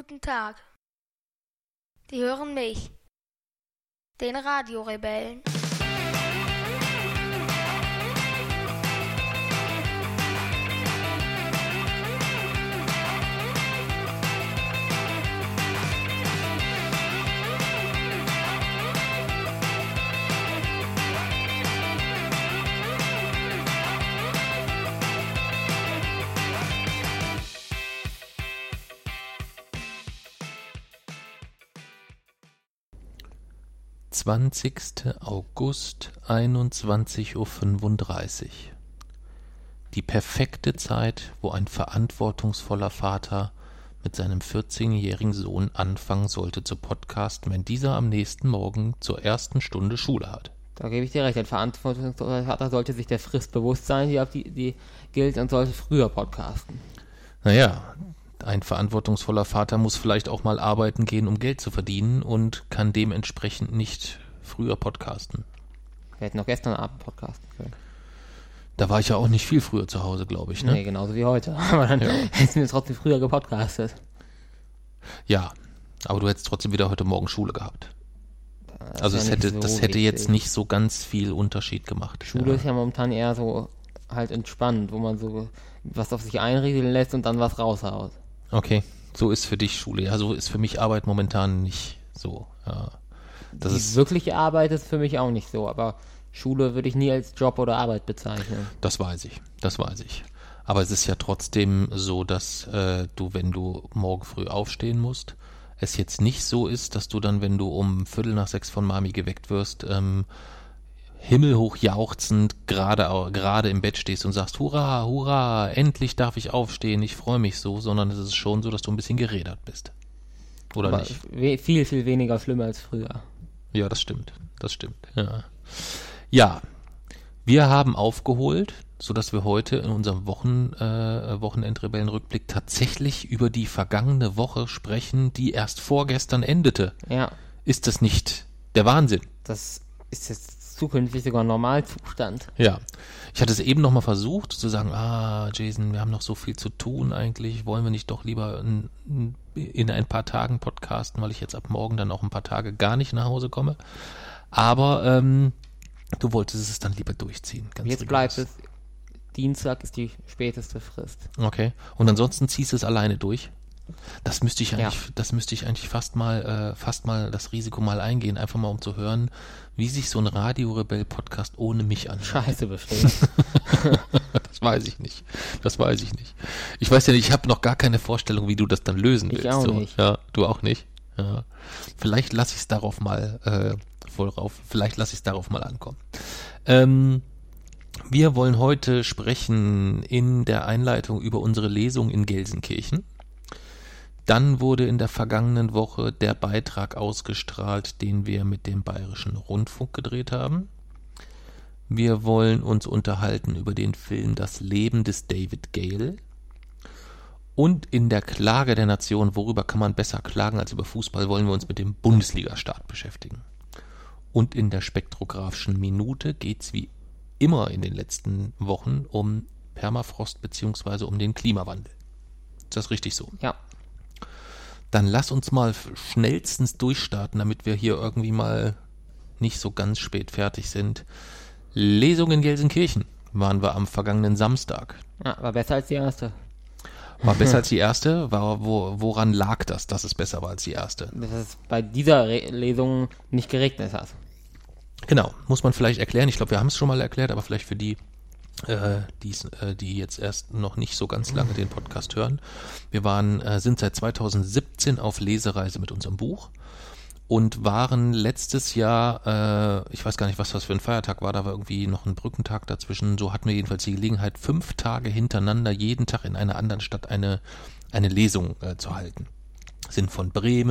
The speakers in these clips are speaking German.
Guten Tag. Die hören mich, den Radiorebellen. August, 21:35 Uhr. Die perfekte Zeit, wo ein verantwortungsvoller Vater mit seinem 14-jährigen Sohn anfangen sollte zu podcasten, wenn dieser am nächsten Morgen zur ersten Stunde Schule hat. Da gebe ich dir recht, ein verantwortungsvoller Vater sollte sich der Frist bewusst sein, die gilt, und sollte früher podcasten. Naja, ein verantwortungsvoller Vater muss vielleicht auch mal arbeiten gehen, um Geld zu verdienen und kann dementsprechend nicht früher podcasten. Wir hätten noch gestern Abend podcasten können. Da war ich ja auch nicht viel früher zu Hause, glaube ich, ne? Nee, genauso wie heute. Aber dann hätten wir trotzdem früher gepodcastet. Ja, aber du hättest trotzdem wieder heute Morgen Schule gehabt. Also das hätte jetzt nicht so ganz viel Unterschied gemacht. Schule ist ja momentan eher so halt entspannt, wo man so was auf sich einregeln lässt und dann was raushaut. Okay, so ist für dich Schule. Ja, so ist für mich Arbeit momentan nicht so. Ja. Die wirkliche Arbeit ist für mich auch nicht so, aber Schule würde ich nie als Job oder Arbeit bezeichnen. Das weiß ich. Aber es ist ja trotzdem so, dass du, wenn du morgen früh aufstehen musst, es jetzt nicht so ist, dass du dann, wenn du um 5:45 von Mami geweckt wirst, himmelhoch jauchzend gerade im Bett stehst und sagst, hurra, hurra, endlich darf ich aufstehen, ich freue mich so, sondern es ist schon so, dass du ein bisschen gerädert bist. Oder aber nicht? Viel, viel weniger schlimm als früher. Ja, das stimmt. Ja, wir haben aufgeholt, sodass wir heute in unserem Wochenendrebellenrückblick tatsächlich über die vergangene Woche sprechen, die erst vorgestern endete. Ja. Ist das nicht der Wahnsinn? Das ist jetzt zukünftig sogar ein Normalzustand. Ja, ich hatte es eben nochmal versucht zu sagen, Jason, wir haben noch so viel zu tun eigentlich, wollen wir nicht doch lieber in ein paar Tagen podcasten, weil ich jetzt ab morgen dann auch ein paar Tage gar nicht nach Hause komme. Aber du wolltest es dann lieber durchziehen. Ganz jetzt bleibt es, Dienstag ist die späteste Frist. Okay, und ansonsten ziehst du es alleine durch? Das müsste ich eigentlich fast mal das Risiko mal eingehen, einfach mal um zu hören, wie sich so ein Radio-Rebell-Podcast ohne mich anhört. Scheiße bestimmt. Das weiß ich nicht. Ich weiß ja nicht, ich habe noch gar keine Vorstellung, wie du das dann lösen willst. Ich auch nicht. Ja, du auch nicht. Ja. Vielleicht lasse ich es darauf mal ankommen. Wir wollen heute sprechen in der Einleitung über unsere Lesung in Gelsenkirchen. Dann wurde in der vergangenen Woche der Beitrag ausgestrahlt, den wir mit dem Bayerischen Rundfunk gedreht haben. Wir wollen uns unterhalten über den Film Das Leben des David Gale. Und in der Klage der Nation, worüber kann man besser klagen als über Fußball, wollen wir uns mit dem Bundesliga-Start beschäftigen. Und in der spektrographischen Minute geht es wie immer in den letzten Wochen um Permafrost bzw. um den Klimawandel. Ist das richtig so? Ja. Dann lass uns mal schnellstens durchstarten, damit wir hier irgendwie mal nicht so ganz spät fertig sind. Lesung in Gelsenkirchen waren wir am vergangenen Samstag. Ja, war besser als die erste. War besser als die erste? Woran lag das, dass es besser war als die erste? Dass es bei dieser Lesung nicht geregnet hat. Genau, muss man vielleicht erklären. Ich glaube, wir haben es schon mal erklärt, aber vielleicht für die, die jetzt erst noch nicht so ganz lange den Podcast hören. Wir sind seit 2017 auf Lesereise mit unserem Buch und waren letztes Jahr, ich weiß gar nicht, was das für ein Feiertag war, da war irgendwie noch ein Brückentag dazwischen. So hatten wir jedenfalls die Gelegenheit, 5 Tage hintereinander jeden Tag in einer anderen Stadt eine Lesung zu halten. Sind von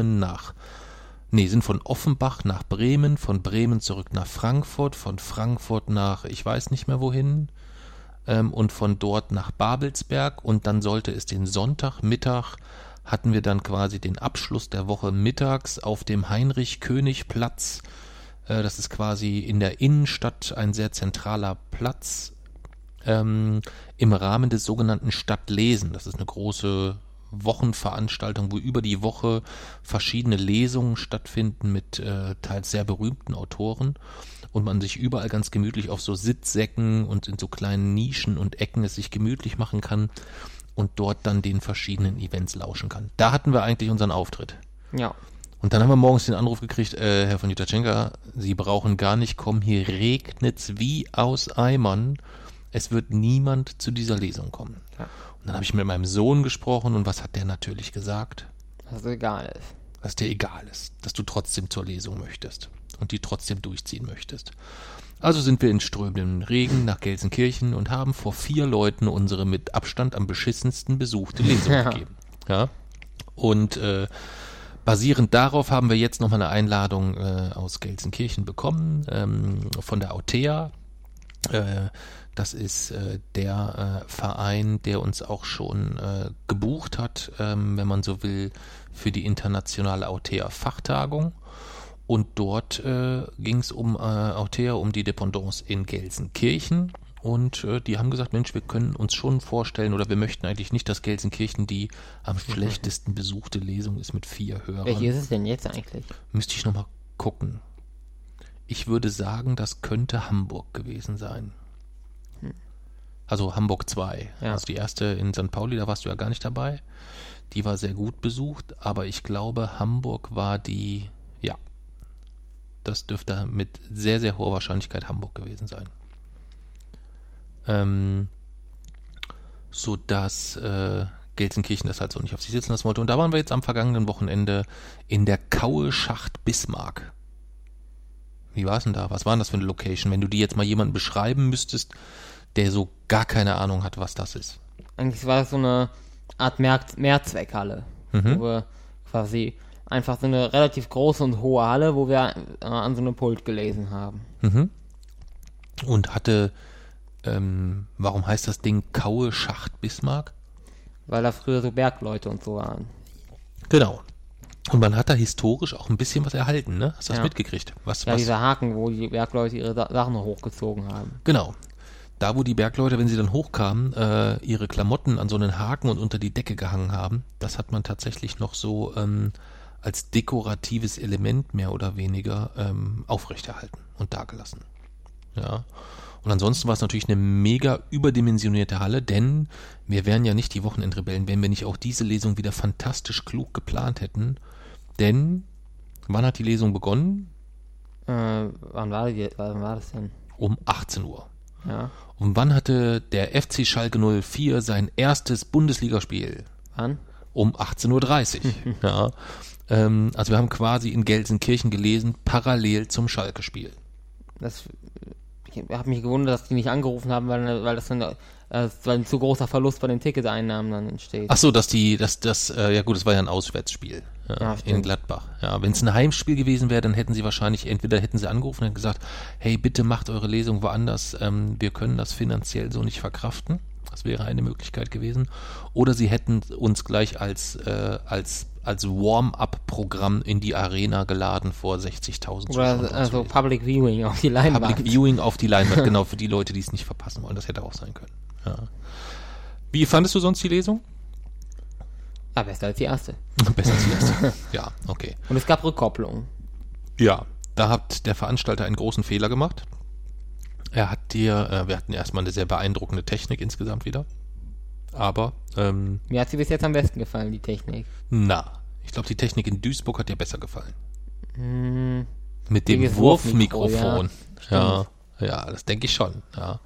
Offenbach nach Bremen, von Bremen zurück nach Frankfurt, von Frankfurt nach ich weiß nicht mehr wohin und von dort nach Babelsberg und dann sollte es den Sonntagmittag, hatten wir dann quasi den Abschluss der Woche mittags auf dem Heinrich-König-Platz. Das ist quasi in der Innenstadt ein sehr zentraler Platz im Rahmen des sogenannten Stadtlesen. Das ist eine große Wochenveranstaltung, wo über die Woche verschiedene Lesungen stattfinden mit teils sehr berühmten Autoren und man sich überall ganz gemütlich auf so Sitzsäcken und in so kleinen Nischen und Ecken es sich gemütlich machen kann und dort dann den verschiedenen Events lauschen kann. Da hatten wir eigentlich unseren Auftritt. Ja. Und dann haben wir morgens den Anruf gekriegt, Herr von Jutaschenka, Sie brauchen gar nicht kommen, hier regnet's wie aus Eimern. Es wird niemand zu dieser Lesung kommen. Ja. Und dann habe ich mit meinem Sohn gesprochen und was hat der natürlich gesagt? Dass es egal ist. Dass dir egal ist, dass du trotzdem zur Lesung möchtest und die trotzdem durchziehen möchtest. Also sind wir in strömendem Regen nach Gelsenkirchen und haben vor 4 Leuten unsere mit Abstand am beschissensten besuchte Lesung gegeben. Ja. Und basierend darauf haben wir jetzt nochmal eine Einladung aus Gelsenkirchen bekommen, von der Autea. Das ist der Verein, der uns auch schon gebucht hat, wenn man so will, für die internationale Autea-Fachtagung. Und dort ging es um Autea, um die Dependance in Gelsenkirchen. Und die haben gesagt, Mensch, wir können uns schon vorstellen, oder wir möchten eigentlich nicht, dass Gelsenkirchen die am schlechtesten besuchte Lesung ist mit 4 Hörern. Welche ist es denn jetzt eigentlich? Müsste ich nochmal gucken. Ich würde sagen, das könnte Hamburg gewesen sein. Also Hamburg 2. Ja. Also die erste in St. Pauli, da warst du ja gar nicht dabei. Die war sehr gut besucht, aber ich glaube, Hamburg war die, ja, das dürfte mit sehr, sehr hoher Wahrscheinlichkeit Hamburg gewesen sein. Sodass Gelsenkirchen das halt so nicht auf sich sitzen lassen wollte. Und da waren wir jetzt am vergangenen Wochenende in der Kaue-Schacht Bismarck. Wie war es denn da? Was war denn das für eine Location? Wenn du die jetzt mal jemanden beschreiben müsstest, der so gar keine Ahnung hat, was das ist. Eigentlich war das so eine Art Mehrzweckhalle, wo wir quasi einfach so eine relativ große und hohe Halle, wo wir an so einem Pult gelesen haben. Und hatte, warum heißt das Ding Kaue-Schacht Bismarck? Weil da früher so Bergleute und so waren. Genau. Und man hat da historisch auch ein bisschen was erhalten, ne? Hast du das Ja. mitgekriegt? Was? Dieser Haken, wo die Bergleute ihre Sachen hochgezogen haben. Genau. Da, wo die Bergleute, wenn sie dann hochkamen, ihre Klamotten an so einen Haken und unter die Decke gehangen haben, das hat man tatsächlich noch so als dekoratives Element mehr oder weniger aufrechterhalten und dagelassen. Ja. Und ansonsten war es natürlich eine mega überdimensionierte Halle, denn wir wären ja nicht die Wochenendrebellen, wenn wir nicht auch diese Lesung wieder fantastisch klug geplant hätten. Denn, wann hat die Lesung begonnen? Wann war das denn? Um 18 Uhr. Ja. Und wann hatte der FC Schalke 04 sein erstes Bundesligaspiel? Wann? Um 18.30 Uhr. Ja. Also wir haben quasi in Gelsenkirchen gelesen, parallel zum Schalke-Spiel. Ich habe mich gewundert, dass die nicht angerufen haben, weil das dann weil ein zu großer Verlust bei den Ticketeinnahmen dann entsteht. Ach so, ja gut, es war ja ein Auswärtsspiel in Gladbach. Ja, wenn es ein Heimspiel gewesen wäre, dann hätten sie wahrscheinlich, entweder hätten sie angerufen und gesagt, hey, bitte macht eure Lesung woanders, wir können das finanziell so nicht verkraften. Das wäre eine Möglichkeit gewesen. Oder sie hätten uns gleich als Warm-up-Programm in die Arena geladen vor 60.000 Zuschauern. Oder also Public Viewing auf die Leinwand. Public Viewing auf die Leinwand, genau, für die Leute, die es nicht verpassen wollen. Das hätte auch sein können. Ja. Wie fandest du sonst die Lesung? Ja, besser als die erste. Besser als die erste. Ja, okay. Und es gab Rückkopplungen. Ja, da hat der Veranstalter einen großen Fehler gemacht. Wir hatten erstmal eine sehr beeindruckende Technik insgesamt wieder. Aber, Mir hat sie bis jetzt am besten gefallen, die Technik. ich glaube, die Technik in Duisburg hat dir besser gefallen. Mit dem Dieses Wurfmikrofon. Ja, Ja, das denke ich schon. Ja.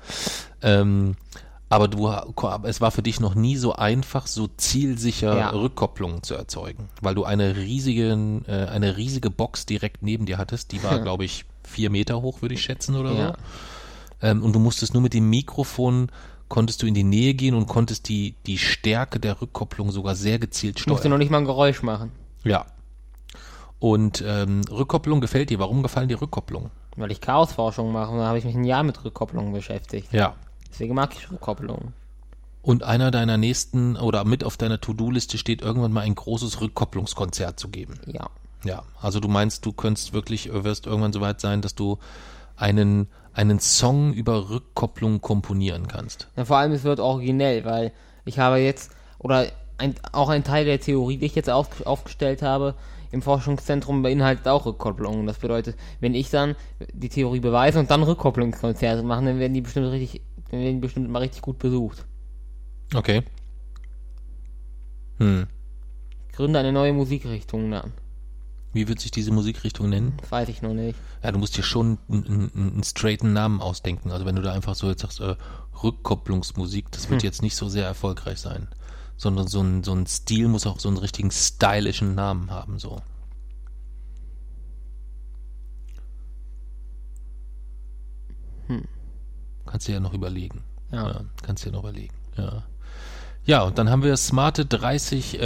Aber es war für dich noch nie so einfach, so zielsicher Rückkopplungen zu erzeugen, weil du eine riesige Box direkt neben dir hattest, die war, glaube ich, 4 Meter hoch, würde ich schätzen oder so. Und du musstest nur mit dem Mikrofon, konntest du in die Nähe gehen und konntest die Stärke der Rückkopplung sogar sehr gezielt steuern. Musst du noch nicht mal ein Geräusch machen. Ja. Und Rückkopplung gefällt dir. Warum gefallen dir Rückkopplungen? Weil ich Chaosforschung mache und da habe ich mich ein Jahr mit Rückkopplungen beschäftigt. Ja. Deswegen mag ich Rückkopplungen. Und einer deiner nächsten oder mit auf deiner To-Do-Liste steht, irgendwann mal ein großes Rückkopplungskonzert zu geben. Ja. Ja, also du meinst, wirst irgendwann so weit sein, dass du einen Song über Rückkopplung komponieren kannst. Ja, vor allem es wird originell, weil ich habe jetzt, oder auch ein Teil der Theorie, die ich jetzt aufgestellt habe, im Forschungszentrum beinhaltet auch Rückkopplungen. Das bedeutet, wenn ich dann die Theorie beweise und dann Rückkopplungskonzerte machen, dann werden die bestimmt mal richtig gut besucht. Okay. Gründe eine neue Musikrichtung dann. Wie wird sich diese Musikrichtung nennen? Das weiß ich noch nicht. Ja, du musst dir schon einen straighten Namen ausdenken. Also wenn du da einfach so jetzt sagst, Rückkopplungsmusik, das wird jetzt nicht so sehr erfolgreich sein. Sondern so ein Stil muss auch so einen richtigen stylischen Namen haben, so. Kannst du ja noch überlegen. Ja. Kannst du ja noch überlegen, ja. Ja, und dann haben wir smarte 3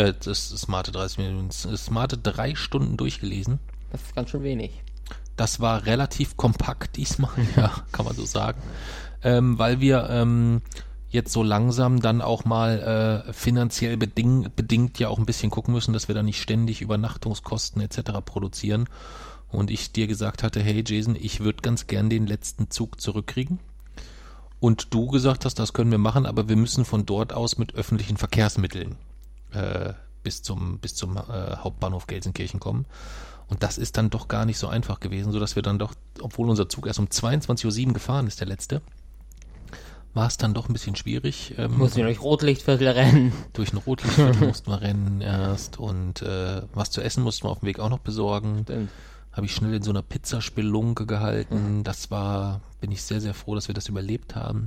Stunden durchgelesen. Das ist ganz schön wenig. Das war relativ kompakt diesmal, ja, kann man so sagen. Weil wir jetzt so langsam dann auch mal finanziell bedingt ja auch ein bisschen gucken müssen, dass wir da nicht ständig Übernachtungskosten etc. produzieren. Und ich dir gesagt hatte, hey Jason, ich würde ganz gern den letzten Zug zurückkriegen. Und du gesagt hast, das können wir machen, aber wir müssen von dort aus mit öffentlichen Verkehrsmitteln bis zum Hauptbahnhof Gelsenkirchen kommen. Und das ist dann doch gar nicht so einfach gewesen, sodass wir dann doch, obwohl unser Zug erst um 22:07 Uhr gefahren ist, der letzte, war es dann doch ein bisschen schwierig. Mussten wir durch Rotlichtviertel rennen. Durch ein Rotlichtviertel mussten wir rennen erst und was zu essen mussten wir auf dem Weg auch noch besorgen. Stimmt. Habe ich schnell in so einer Pizzaspelunke gehalten. Bin ich sehr, sehr froh, dass wir das überlebt haben.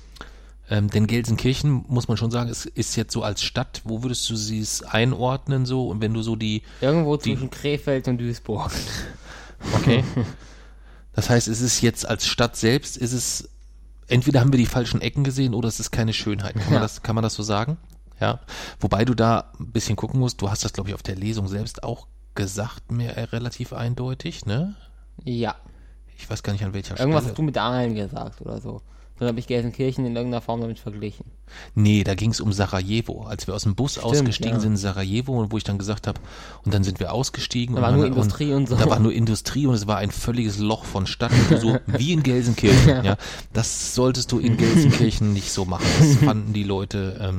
Denn Gelsenkirchen, muss man schon sagen, ist jetzt so als Stadt, wo würdest du sie einordnen so? Und wenn du so irgendwo zwischen Krefeld und Duisburg. Okay. Das heißt, es ist jetzt als Stadt selbst, entweder haben wir die falschen Ecken gesehen oder es ist keine Schönheit. Kann man das so sagen? Ja. Wobei du da ein bisschen gucken musst, du hast das, glaube ich, auf der Lesung selbst auch gesagt, mir relativ eindeutig, ne? Ja. Ich weiß gar nicht, an welcher Irgendwas Stelle. hast du mit Aalen gesagt oder so. Dann habe ich Gelsenkirchen in irgendeiner Form damit verglichen. Nee, da ging es um Sarajevo. Als wir aus dem Bus ausgestiegen sind in Sarajevo und wo ich dann gesagt habe, und dann sind wir ausgestiegen. Da war nur Industrie und so. Da war nur Industrie und es war ein völliges Loch von Stadt, so wie in Gelsenkirchen. Ja. Das solltest du in Gelsenkirchen nicht so machen. Das fanden die Leute,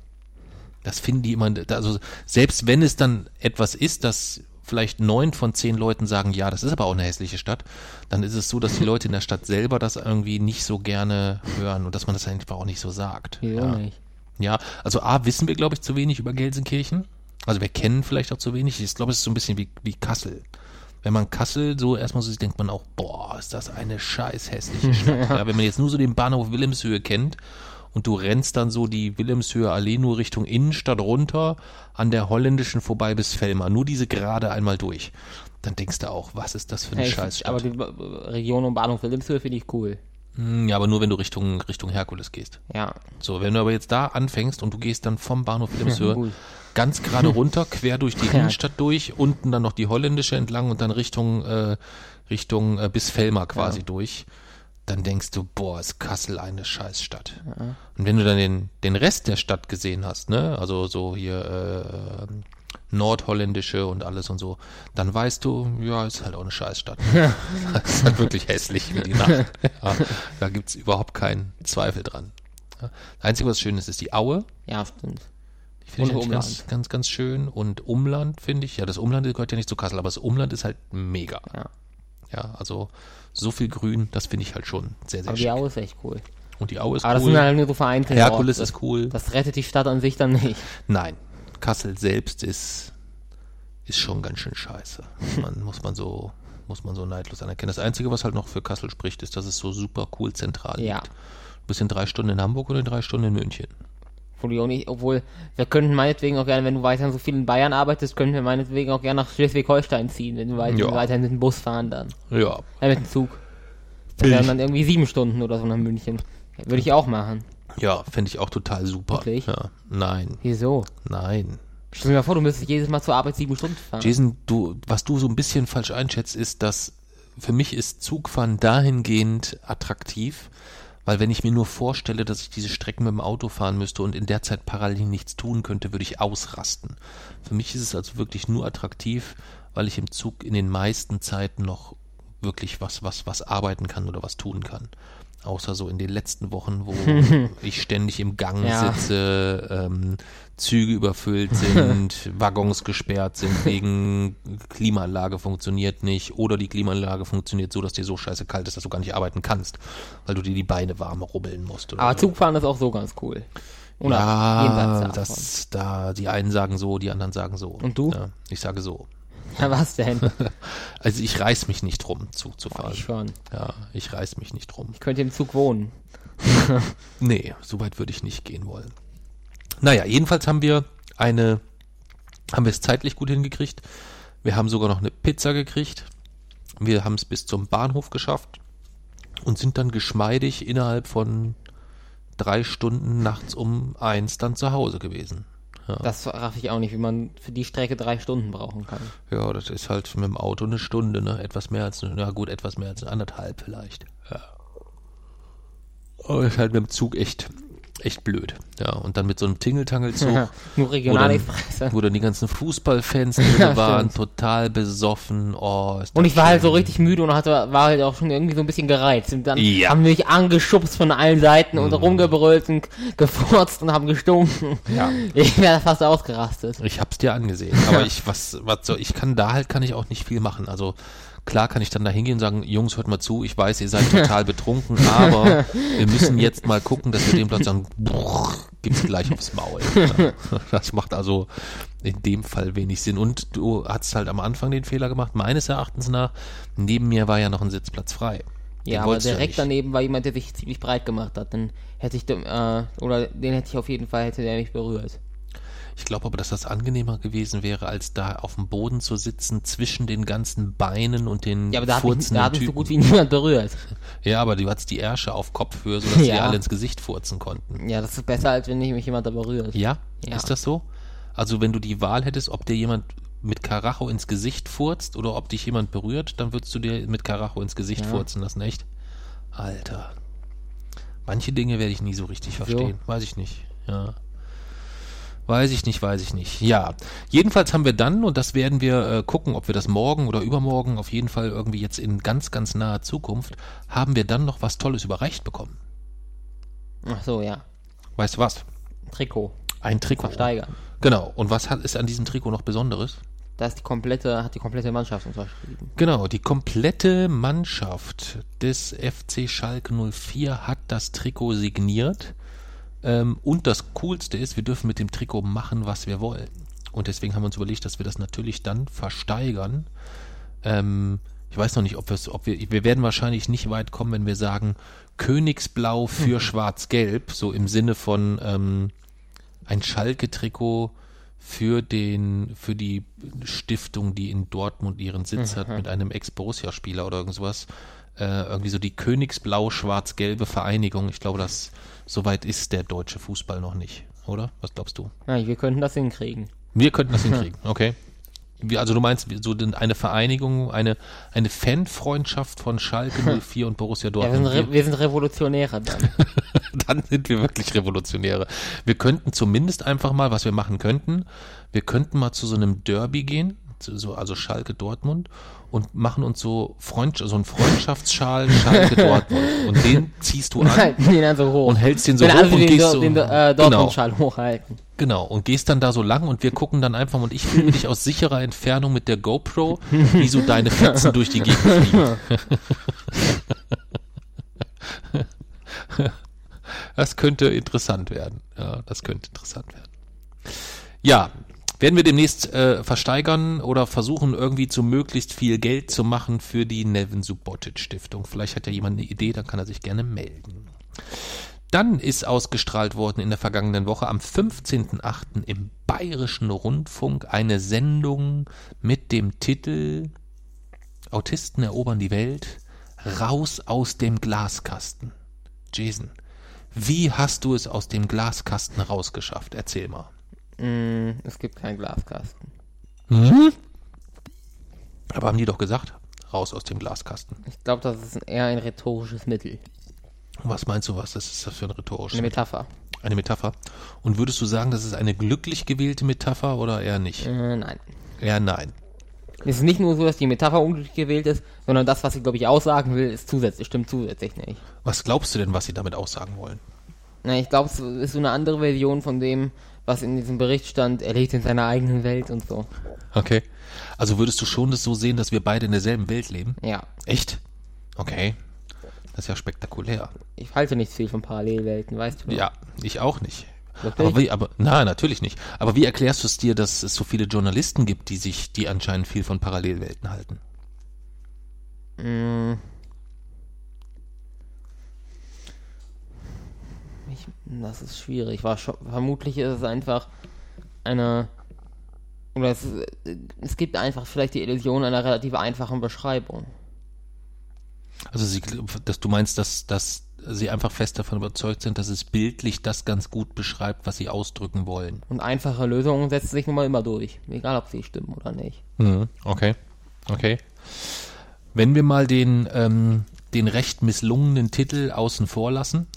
das finden die immer, also selbst wenn es dann etwas ist, das vielleicht 9 von 10 Leuten sagen, ja, das ist aber auch eine hässliche Stadt, dann ist es so, dass die Leute in der Stadt selber das irgendwie nicht so gerne hören und dass man das einfach auch nicht so sagt. Wieso nicht? Ja, also wissen wir, glaube ich, zu wenig über Gelsenkirchen. Also wir kennen vielleicht auch zu wenig. Ich glaube, es ist so ein bisschen wie Kassel. Wenn man Kassel so erstmal so sieht, denkt man auch, boah, ist das eine scheiß hässliche Stadt. Ja, wenn man jetzt nur so den Bahnhof Wilhelmshöhe kennt und du rennst dann so die Wilhelmshöhe Allee nur Richtung Innenstadt runter, an der Holländischen vorbei bis Velmar, nur diese gerade einmal durch. Dann denkst du auch, was ist das für eine Scheißstadt? Aber die Region um Bahnhof Wilhelmshöhe finde ich cool. Ja, aber nur wenn du Richtung Herkules gehst. Ja. So, wenn du aber jetzt da anfängst und du gehst dann vom Bahnhof Wilhelmshöhe ganz gerade runter, quer durch die Innenstadt durch, unten dann noch die Holländische entlang und dann Richtung bis Velmar quasi durch, dann denkst du, boah, ist Kassel eine Scheißstadt. Ja. Und wenn du dann den Rest der Stadt gesehen hast, ne, also so hier Nordholländische und alles und so, dann weißt du, ja, ist halt auch eine Scheißstadt. Das ist halt wirklich hässlich wie die Nacht. Ja, da gibt's überhaupt keinen Zweifel dran. Ja. Das Einzige, was schön ist die Aue. Ja, stimmt. Die finde ich ganz, ganz, ganz schön. Und Umland finde ich, ja, das Umland gehört ja nicht zu Kassel, aber das Umland ist halt mega. Ja, also so viel Grün, das finde ich halt schon sehr, sehr schön. Aber die Aue ist echt cool. Und die Aue ist aber cool. Das sind halt nur so Vereinte. Herkules ist cool. Das rettet die Stadt an sich dann nicht. Nein, Kassel selbst ist schon ganz schön scheiße. Muss man so neidlos anerkennen. Das Einzige, was halt noch für Kassel spricht, ist, dass es so super cool zentral liegt. Du bist in 3 Stunden in Hamburg oder in 3 Stunden in München. Obwohl, wir könnten meinetwegen auch gerne, wenn du weiterhin so viel in Bayern arbeitest, könnten wir meinetwegen auch gerne nach Schleswig-Holstein ziehen, wenn wir weiterhin mit dem Bus fahren dann. Ja. Mit dem Zug. Das wären dann irgendwie 7 Stunden oder so nach München. Würde ich auch machen. Ja, fände ich auch total super. Wirklich? Ja. Nein. Wieso? Nein. Stell dir mal vor, du müsstest jedes Mal zur Arbeit 7 Stunden fahren. Jason, was du so ein bisschen falsch einschätzt, ist, dass für mich ist Zugfahren dahingehend attraktiv, weil wenn ich mir nur vorstelle, dass ich diese Strecken mit dem Auto fahren müsste und in der Zeit parallel nichts tun könnte, würde ich ausrasten. Für mich ist es also wirklich nur attraktiv, weil ich im Zug in den meisten Zeiten noch wirklich was arbeiten kann oder was tun kann. Außer so in den letzten Wochen, wo ich ständig im Gang sitze, Züge überfüllt sind, Waggons gesperrt sind wegen Klimaanlage funktioniert nicht oder die Klimaanlage funktioniert so, dass dir so scheiße kalt ist, dass du gar nicht arbeiten kannst, weil du dir die Beine warm rubbeln musst. Oder Aber so. Zugfahren ist auch so ganz cool. Oder Ja, die einen sagen so, die anderen sagen so. Und du? Ja, ich sage so. Ja, was denn? Also ich reiß mich nicht drum, Zug zu fahren. Ich schon. Ja, ich reiß mich nicht drum. Ich könnte im Zug wohnen. Nee, so weit würde ich nicht gehen wollen. Naja, jedenfalls haben wir es zeitlich gut hingekriegt. Wir haben sogar noch eine Pizza gekriegt. Wir haben es bis zum Bahnhof geschafft und sind dann geschmeidig innerhalb von 3 Stunden nachts um 1 dann zu Hause gewesen. Ja. Das raff ich auch nicht, wie man für die Strecke 3 Stunden brauchen kann. Ja, das ist halt mit dem Auto eine Stunde, ne? Etwas mehr als 1,5 vielleicht. Ja. Aber ist halt mit dem Zug echt blöd. Ja, und dann mit so einem Tingeltangelzug, Nur Regionalexpress. wo dann die ganzen Fußballfans drin waren, total besoffen. Oh, ist das Und ich war halt so schön. richtig müde und war halt auch schon irgendwie so ein bisschen gereizt. Und dann Ja. haben wir mich angeschupst von allen Seiten und rumgebrüllt und gefurzt und haben gestunken. Ja. Ich wäre fast ausgerastet. Ich hab's dir angesehen, aber ich kann ich auch nicht viel machen. Also klar kann ich dann da hingehen und sagen, Jungs, hört mal zu, ich weiß, ihr seid total betrunken, aber wir müssen jetzt mal gucken, dass wir dem Platz sagen, gibt's gleich aufs Maul. Ja. Das macht also in dem Fall wenig Sinn. Und du hast halt am Anfang den Fehler gemacht, meines Erachtens nach, neben mir war ja noch ein Sitzplatz frei. Den Ja, aber wolltest du direkt nicht. daneben war jemand, der sich ziemlich breit gemacht hat. Dann hätte ich, hätte der mich berührt. Ich glaube aber, dass das angenehmer gewesen wäre, als da auf dem Boden zu sitzen, zwischen den ganzen Beinen und den Ja, aber da furzenden hat mich so Typen. gut wie niemand berührt. Ja, aber du hattest die Ärsche auf Kopfhöhe, sodass die Ja. alle ins Gesicht furzen konnten. Ja, das ist besser, als wenn mich jemand da berührt. Ja? Ja. Ist das so? Also wenn du die Wahl hättest, ob dir jemand mit Karacho ins Gesicht furzt oder ob dich jemand berührt, dann würdest du dir mit Karacho ins Gesicht furzen lassen, echt? Alter. Manche Dinge werde ich nie so richtig verstehen. Weiß ich nicht. Ja. Weiß ich nicht. Ja, jedenfalls haben wir dann, und das werden wir gucken, ob wir das morgen oder übermorgen, auf jeden Fall irgendwie jetzt in ganz, ganz naher Zukunft, haben wir dann noch was Tolles überreicht bekommen. Ach so, ja. Weißt du was? Trikot. Ein Trikot. Versteigern. Genau. Und was ist an diesem Trikot noch Besonderes? Da ist hat die komplette Mannschaft unterschrieben. Genau, die komplette Mannschaft des FC Schalke 04 hat das Trikot signiert. Und das Coolste ist, wir dürfen mit dem Trikot machen, was wir wollen. Und deswegen haben wir uns überlegt, dass wir das natürlich dann versteigern. Ich weiß noch nicht, wir werden wahrscheinlich nicht weit kommen, wenn wir sagen, Königsblau für Schwarz-Gelb, so im Sinne von ein Schalke-Trikot für die Stiftung, die in Dortmund ihren Sitz hat, mit einem Ex-Borussia-Spieler oder irgend sowas. Irgendwie so die Königsblau-Schwarz-Gelbe Vereinigung. Ich glaube, soweit ist der deutsche Fußball noch nicht, oder? Was glaubst du? Ja, wir könnten das hinkriegen. Wir könnten das hinkriegen, okay. Also du meinst so eine Vereinigung, eine Fanfreundschaft von Schalke 04 und Borussia Ja, Dortmund. wir sind Revolutionäre dann. Dann sind wir wirklich Revolutionäre. Wir könnten zumindest einfach mal, was wir machen könnten, wir könnten mal zu so einem Derby gehen, also Schalke Dortmund, und machen uns so einen Freundschaftsschal Schalke Dortmund. Und den ziehst du an Halten den dann so hoch. und hältst den so Wenn hoch alle und gehst so. den Dortmund-Schal hochhalten. Genau, und gehst dann da so lang und wir gucken dann einfach und ich filme dich aus sicherer Entfernung mit der GoPro, wie so deine Fetzen durch die Gegend fliegen. Das könnte interessant werden. Ja, das könnte interessant werden. Ja, werden wir demnächst versteigern oder versuchen irgendwie zu möglichst viel Geld zu machen für die Neven Subotic Stiftung. Vielleicht hat ja jemand eine Idee, dann kann er sich gerne melden. Dann ist ausgestrahlt worden in der vergangenen Woche am 15.08. im Bayerischen Rundfunk eine Sendung mit dem Titel Autisten erobern die Welt, raus aus dem Glaskasten. Jason, wie hast du es aus dem Glaskasten rausgeschafft? Erzähl mal. Es gibt keinen Glaskasten. Aber haben die doch gesagt, raus aus dem Glaskasten. Ich glaube, das ist eher ein rhetorisches Mittel. Was meinst du, was ist das für ein rhetorisches Eine Metapher. Eine Metapher. Und würdest du sagen, das ist eine glücklich gewählte Metapher oder eher nicht? Nein. Eher nein. Es ist nicht nur so, dass die Metapher unglücklich gewählt ist, sondern das, was sie, glaube ich, aussagen will, stimmt zusätzlich nicht. Was glaubst du denn, was sie damit aussagen wollen? Na, ich glaube, es ist so eine andere Version von dem, was in diesem Bericht stand, er lebt in seiner eigenen Welt und so. Okay. Also würdest du schon das so sehen, dass wir beide in derselben Welt leben? Ja. Echt? Okay. Das ist ja spektakulär. Ich halte nicht viel von Parallelwelten, weißt du? Ja, ich auch nicht. Wirklich? Nein, natürlich nicht. Aber wie erklärst du es dir, dass es so viele Journalisten gibt, die anscheinend viel von Parallelwelten halten? Das ist schwierig. Vermutlich ist es einfach es gibt einfach vielleicht die Illusion einer relativ einfachen Beschreibung. Also du meinst, dass sie einfach fest davon überzeugt sind, dass es bildlich das ganz gut beschreibt, was sie ausdrücken wollen. Und einfache Lösungen setzen sich nun mal immer durch. Egal, ob sie stimmen oder nicht. Okay. Wenn wir mal den recht misslungenen Titel außen vor lassen,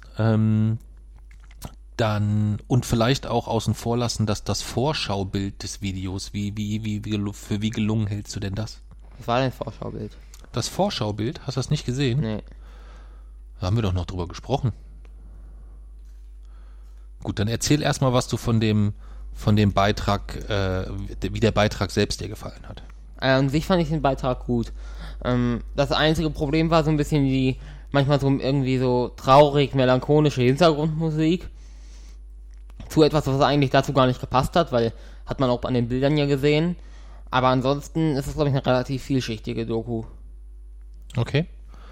dann und vielleicht auch außen vor lassen, dass das Vorschaubild des Videos, für wie gelungen hältst du denn das? Was war denn Vorschaubild? Das Vorschaubild? Hast du das nicht gesehen? Nee. Da haben wir doch noch drüber gesprochen. Gut, dann erzähl erstmal, was du von dem Beitrag, wie der Beitrag selbst dir gefallen hat. An sich fand ich den Beitrag gut. Das einzige Problem war so ein bisschen manchmal so irgendwie so traurig, melancholische Hintergrundmusik. Zu etwas, was eigentlich dazu gar nicht gepasst hat, weil hat man auch an den Bildern ja gesehen. Aber ansonsten ist es, glaube ich, eine relativ vielschichtige Doku. Okay.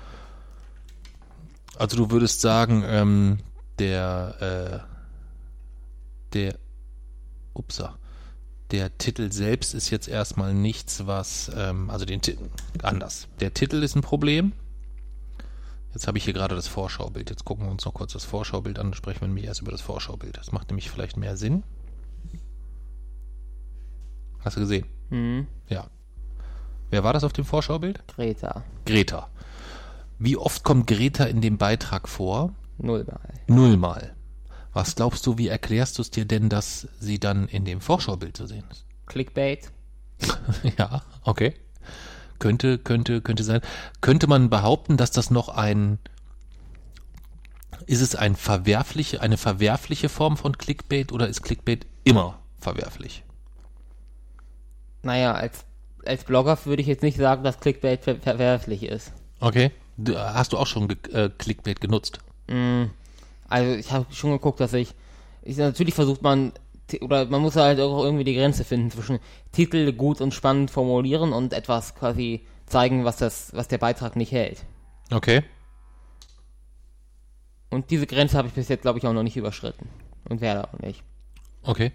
Also du würdest sagen, der Titel selbst ist jetzt erstmal nichts, was, anders. Der Titel ist ein Problem. Jetzt habe ich hier gerade das Vorschaubild. Jetzt gucken wir uns noch kurz das Vorschaubild an und sprechen wir nämlich erst über das Vorschaubild. Das macht nämlich vielleicht mehr Sinn. Hast du gesehen? Mhm. Ja. Wer war das auf dem Vorschaubild? Greta. Wie oft kommt Greta in dem Beitrag vor? 0 Mal. Was glaubst du, wie erklärst du es dir denn, dass sie dann in dem Vorschaubild zu sehen ist? Clickbait. Ja, okay. Könnte sein. Könnte man behaupten, dass das noch ist es eine verwerfliche Form von Clickbait oder ist Clickbait immer verwerflich? Naja, als Blogger würde ich jetzt nicht sagen, dass Clickbait verwerflich ist. Okay. Hast du auch schon Clickbait genutzt? Also ich habe schon geguckt, dass natürlich versucht man, oder man muss halt auch irgendwie die Grenze finden zwischen Titel gut und spannend formulieren und etwas quasi zeigen, was der Beitrag nicht hält. Okay. Und diese Grenze habe ich bis jetzt, glaube ich, auch noch nicht überschritten. Und werde auch nicht. Okay.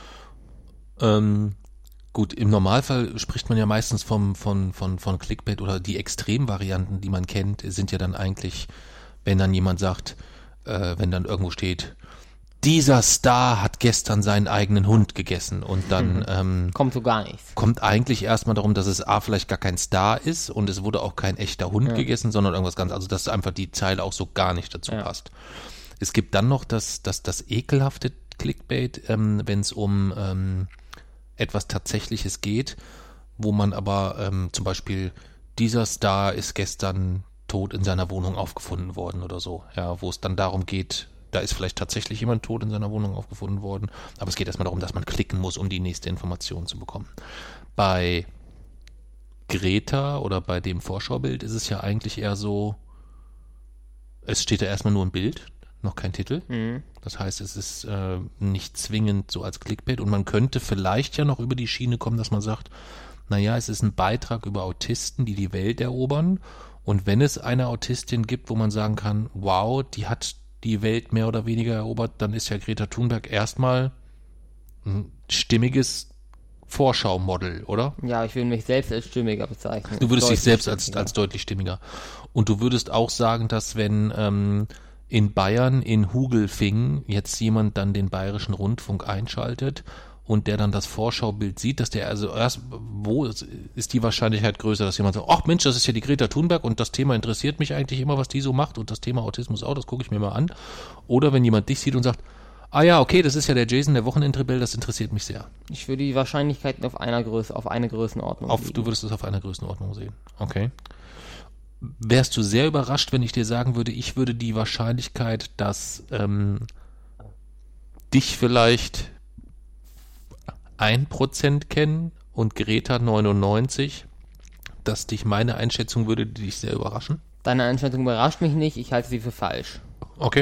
Gut, im Normalfall spricht man ja meistens von Clickbait oder die Extremvarianten, die man kennt, sind ja dann eigentlich, wenn dann jemand sagt, wenn dann irgendwo steht, dieser Star hat gestern seinen eigenen Hund gegessen und dann kommt so gar nichts. Kommt eigentlich erstmal darum, dass es vielleicht gar kein Star ist und es wurde auch kein echter Hund gegessen, sondern irgendwas ganz, also dass einfach die Zeile auch so gar nicht dazu passt. Es gibt dann noch das ekelhafte Clickbait, wenn es um etwas Tatsächliches geht, wo man aber zum Beispiel, dieser Star ist gestern tot in seiner Wohnung aufgefunden worden oder so, ja, wo es dann darum geht, da ist vielleicht tatsächlich jemand tot in seiner Wohnung aufgefunden worden, aber es geht erstmal darum, dass man klicken muss, um die nächste Information zu bekommen. Bei Greta oder bei dem Vorschaubild ist es ja eigentlich eher so, es steht da erstmal nur ein Bild, noch kein Titel. Das heißt, es ist nicht zwingend so als Clickbait und man könnte vielleicht ja noch über die Schiene kommen, dass man sagt, naja, es ist ein Beitrag über Autisten, die die Welt erobern und wenn es eine Autistin gibt, wo man sagen kann, wow, die hat die Welt mehr oder weniger erobert, dann ist ja Greta Thunberg erstmal ein stimmiges Vorschau-Model, oder? Ja, ich würde mich selbst als stimmiger bezeichnen. Du würdest dich selbst als deutlich stimmiger. Und du würdest auch sagen, dass wenn in Bayern, in Hugelfingen, jetzt jemand dann den Bayerischen Rundfunk einschaltet und der dann das Vorschaubild sieht, dass der also erst, wo ist die Wahrscheinlichkeit größer, dass jemand sagt, ach Mensch, das ist ja die Greta Thunberg und das Thema interessiert mich eigentlich immer, was die so macht und das Thema Autismus auch, das gucke ich mir mal an. Oder wenn jemand dich sieht und sagt, Ah ja, okay, das ist ja der Jason, der Wochenendrebell, das interessiert mich sehr. Ich würde die Wahrscheinlichkeiten auf eine Größenordnung legen. Du würdest es auf einer Größenordnung sehen. Okay. Wärst du sehr überrascht, wenn ich dir sagen würde, ich würde die Wahrscheinlichkeit, dass dich vielleicht 1% kennen und Greta 99, dass dich meine Einschätzung würde dich sehr überraschen? Deine Einschätzung überrascht mich nicht, ich halte sie für falsch. Okay.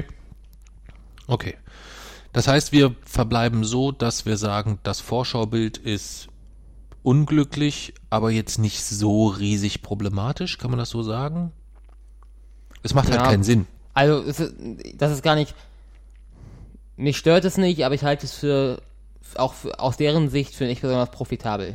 Das heißt, wir verbleiben so, dass wir sagen, das Vorschaubild ist unglücklich, aber jetzt nicht so riesig problematisch, kann man das so sagen? Es macht halt keinen Sinn. Also, das ist gar nicht, mich stört es nicht, aber ich halte es aus deren Sicht für nicht besonders profitabel.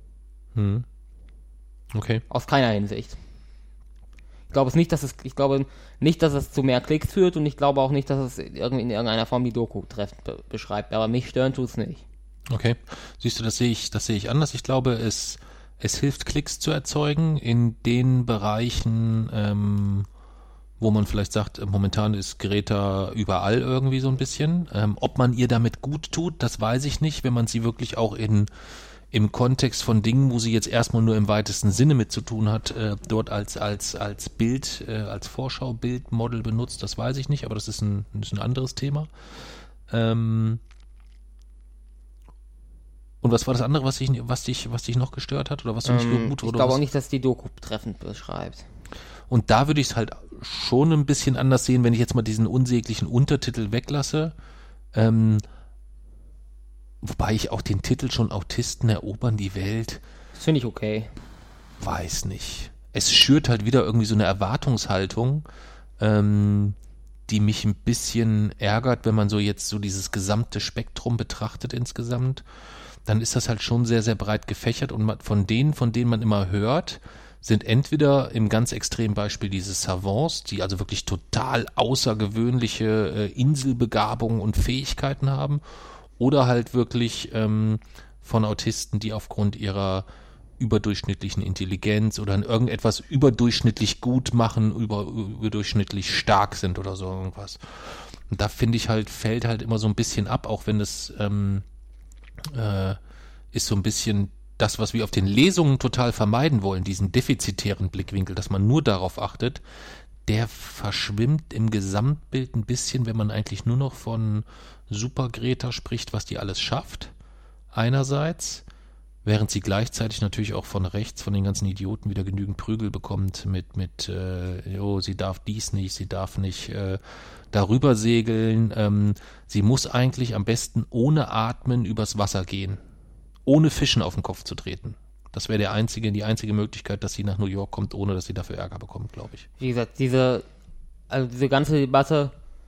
Okay. Aus keiner Hinsicht. Ich glaube nicht, dass es zu mehr Klicks führt und ich glaube auch nicht, dass es irgendwie in irgendeiner Form die Doku treffend beschreibt, aber mich stören tut es nicht. Okay. Siehst du, das sehe ich anders. Ich glaube, es hilft, Klicks zu erzeugen in den Bereichen, wo man vielleicht sagt, momentan ist Greta überall irgendwie so ein bisschen. Ob man ihr damit gut tut, das weiß ich nicht, wenn man sie wirklich auch im Kontext von Dingen, wo sie jetzt erstmal nur im weitesten Sinne mit zu tun hat, dort als Bild, als Vorschau-Bildmodel benutzt, das weiß ich nicht, aber das ist ein anderes Thema. Und was war das andere, was dich noch gestört hat oder was du nicht gut oder? Ich glaube auch nicht, dass die Doku treffend beschreibt. Und da würde ich es halt schon ein bisschen anders sehen, wenn ich jetzt mal diesen unsäglichen Untertitel weglasse. Wobei ich auch den Titel schon Autisten erobern die Welt. Das finde ich okay. Weiß nicht. Es schürt halt wieder irgendwie so eine Erwartungshaltung, die mich ein bisschen ärgert, wenn man so jetzt so dieses gesamte Spektrum betrachtet insgesamt. Dann ist das halt schon sehr, sehr breit gefächert und von denen man immer hört, sind entweder im ganz extremen Beispiel diese Savants, die also wirklich total außergewöhnliche Inselbegabungen und Fähigkeiten haben, oder halt wirklich von Autisten, die aufgrund ihrer überdurchschnittlichen Intelligenz oder in irgendetwas überdurchschnittlich gut machen, überdurchschnittlich stark sind oder so irgendwas. Und da finde ich halt, fällt halt immer so ein bisschen ab, auch wenn es ist so ein bisschen das, was wir auf den Lesungen total vermeiden wollen, diesen defizitären Blickwinkel, dass man nur darauf achtet, der verschwimmt im Gesamtbild ein bisschen, wenn man eigentlich nur noch von Super Greta spricht, was die alles schafft, einerseits, während sie gleichzeitig natürlich auch von rechts, von den ganzen Idioten wieder genügend Prügel bekommt sie darf dies nicht, sie darf nicht darüber segeln, sie muss eigentlich am besten ohne Atmen übers Wasser gehen, ohne Fischen auf den Kopf zu treten. Das wäre die einzige Möglichkeit, dass sie nach New York kommt, ohne dass sie dafür Ärger bekommt, glaube ich. Wie gesagt, diese ganze Debatte,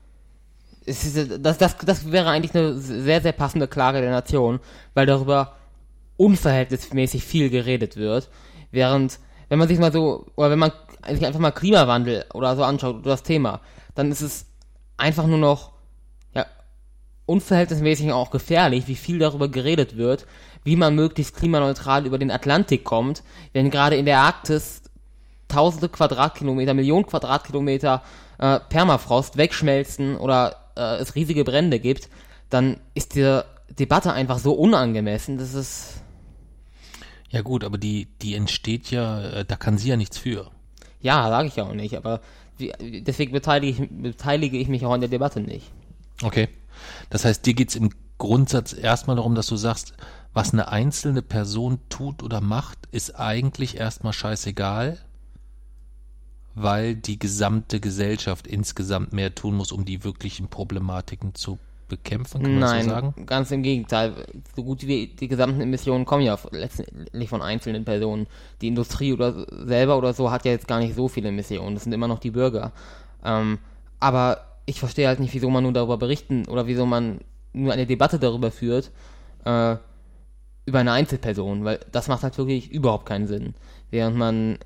das wäre eigentlich eine sehr, sehr passende Klage der Nation, weil darüber unverhältnismäßig viel geredet wird, während, wenn man sich mal so, oder wenn man sich einfach mal Klimawandel oder so anschaut, oder das Thema, dann ist es einfach nur noch, unverhältnismäßig auch gefährlich, wie viel darüber geredet wird, wie man möglichst klimaneutral über den Atlantik kommt, wenn gerade in der Arktis tausende Quadratkilometer, Millionen Quadratkilometer Permafrost wegschmelzen oder es riesige Brände gibt, dann ist die Debatte einfach so unangemessen, dass es... Ja gut, aber die entsteht ja, da kann sie ja nichts für. Ja, sage ich ja auch nicht, aber deswegen beteilige ich mich auch an der Debatte nicht. Okay. Das heißt, dir geht's im Grundsatz erstmal darum, dass du sagst, was eine einzelne Person tut oder macht, ist eigentlich erstmal scheißegal, weil die gesamte Gesellschaft insgesamt mehr tun muss, um die wirklichen Problematiken zu bekämpfen, kann man so sagen? Nein, ganz im Gegenteil. So gut wie die gesamten Emissionen kommen ja letztendlich von einzelnen Personen. Die Industrie oder selber oder so hat ja jetzt gar nicht so viele Emissionen. Das sind immer noch die Bürger. Aber ich verstehe halt nicht, wieso man nur darüber berichten oder wieso man nur eine Debatte darüber führt, über eine Einzelperson, weil das macht halt wirklich überhaupt keinen Sinn. Während man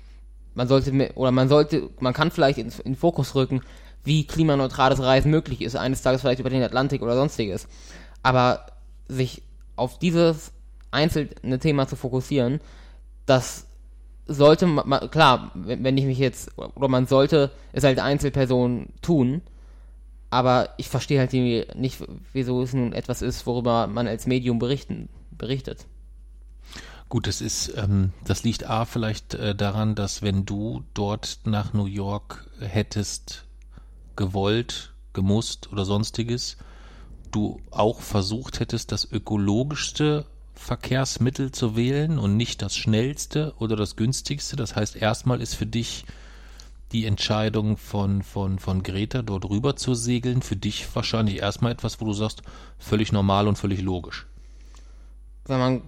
kann vielleicht in den Fokus rücken, wie klimaneutrales Reisen möglich ist, eines Tages vielleicht über den Atlantik oder sonstiges. Aber sich auf dieses einzelne Thema zu fokussieren, das sollte, klar, wenn ich mich jetzt, oder man sollte es als Einzelperson tun, Aber ich verstehe halt nicht, wieso es nun etwas ist, worüber man als Medium berichtet. Gut, das liegt vielleicht daran, dass wenn du dort nach New York hättest gewollt, gemusst oder sonstiges, du auch versucht hättest, das ökologischste Verkehrsmittel zu wählen und nicht das schnellste oder das günstigste. Das heißt, erstmal ist für dich die Entscheidung von Greta, dort rüber zu segeln, für dich wahrscheinlich erstmal etwas, wo du sagst, völlig normal und völlig logisch. Davon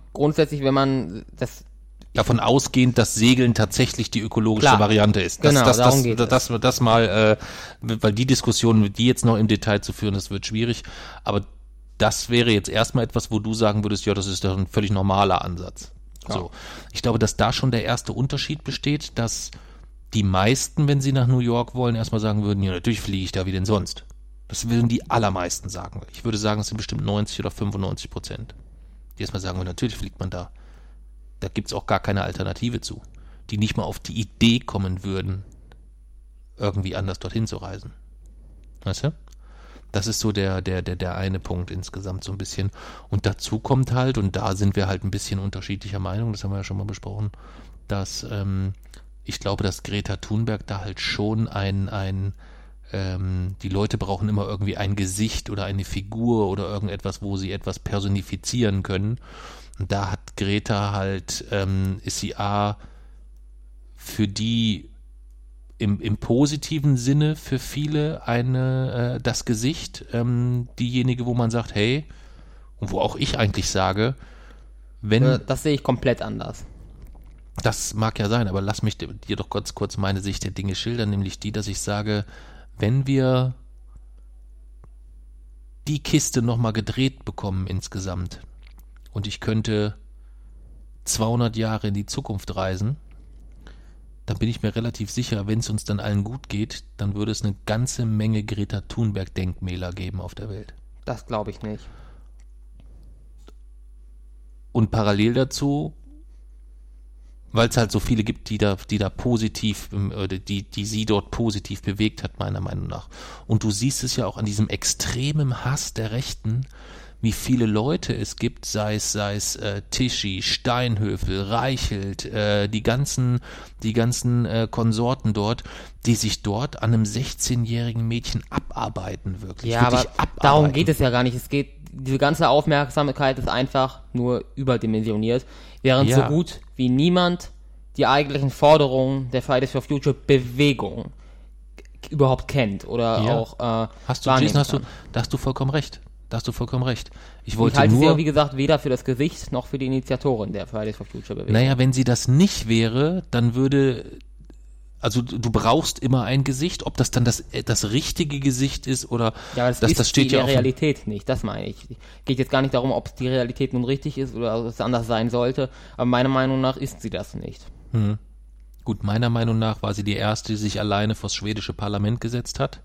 ausgehend, dass Segeln tatsächlich die ökologische Variante ist. Das mal, weil die Diskussion, die jetzt noch im Detail zu führen, das wird schwierig, aber das wäre jetzt erstmal etwas, wo du sagen würdest, ja, das ist doch ein völlig normaler Ansatz. Ja. So. Ich glaube, dass da schon der erste Unterschied besteht, dass die meisten, wenn sie nach New York wollen, erstmal sagen würden, ja, natürlich fliege ich da wie denn sonst. Das würden die allermeisten sagen. Ich würde sagen, es sind bestimmt 90 oder 95%. Die erstmal sagen, natürlich fliegt man da. Da gibt es auch gar keine Alternative zu. Die nicht mal auf die Idee kommen würden, irgendwie anders dorthin zu reisen. Weißt du? Das ist so der eine Punkt insgesamt so ein bisschen. Und dazu kommt halt, und da sind wir halt ein bisschen unterschiedlicher Meinung, das haben wir ja schon mal besprochen, dass ich glaube, dass Greta Thunberg da halt schon die Leute brauchen immer irgendwie ein Gesicht oder eine Figur oder irgendetwas, wo sie etwas personifizieren können. Und da hat Greta halt, ist sie für die im positiven Sinne für viele das Gesicht, diejenige, wo man sagt, hey, und wo auch ich eigentlich sage, wenn... Das sehe ich komplett anders. Das mag ja sein, aber lass mich dir doch ganz kurz meine Sicht der Dinge schildern, nämlich die, dass ich sage, wenn wir die Kiste nochmal gedreht bekommen insgesamt und ich könnte 200 Jahre in die Zukunft reisen, dann bin ich mir relativ sicher, wenn es uns dann allen gut geht, dann würde es eine ganze Menge Greta Thunberg-Denkmäler geben auf der Welt. Das glaube ich nicht. Und parallel dazu, weil es halt so viele gibt, die da positiv, die sie dort positiv bewegt hat, meiner Meinung nach. Und du siehst es ja auch an diesem extremen Hass der Rechten, wie viele Leute es gibt, sei es Tischi, Steinhöfel, Reichelt, die ganzen Konsorten dort, die sich dort an einem 16-jährigen Mädchen abarbeiten, wirklich. Ja, aber darum geht es ja gar nicht. Diese ganze Aufmerksamkeit ist einfach nur überdimensioniert, während so gut wie niemand die eigentlichen Forderungen der Fridays for Future Bewegung überhaupt kennt oder auch da hast du vollkommen recht. Ich halte sie ja, wie gesagt, weder für das Gesicht noch für die Initiatorin der Fridays for Future Bewegung. Naja, wenn sie das nicht wäre, dann also du brauchst immer ein Gesicht, ob das dann das richtige Gesicht ist oder das steht ja in der Realität nicht, das meine ich. Geht jetzt gar nicht darum, ob die Realität nun richtig ist oder ob es anders sein sollte, aber meiner Meinung nach ist sie das nicht. Gut, meiner Meinung nach war sie die erste, die sich alleine vors schwedische Parlament gesetzt hat.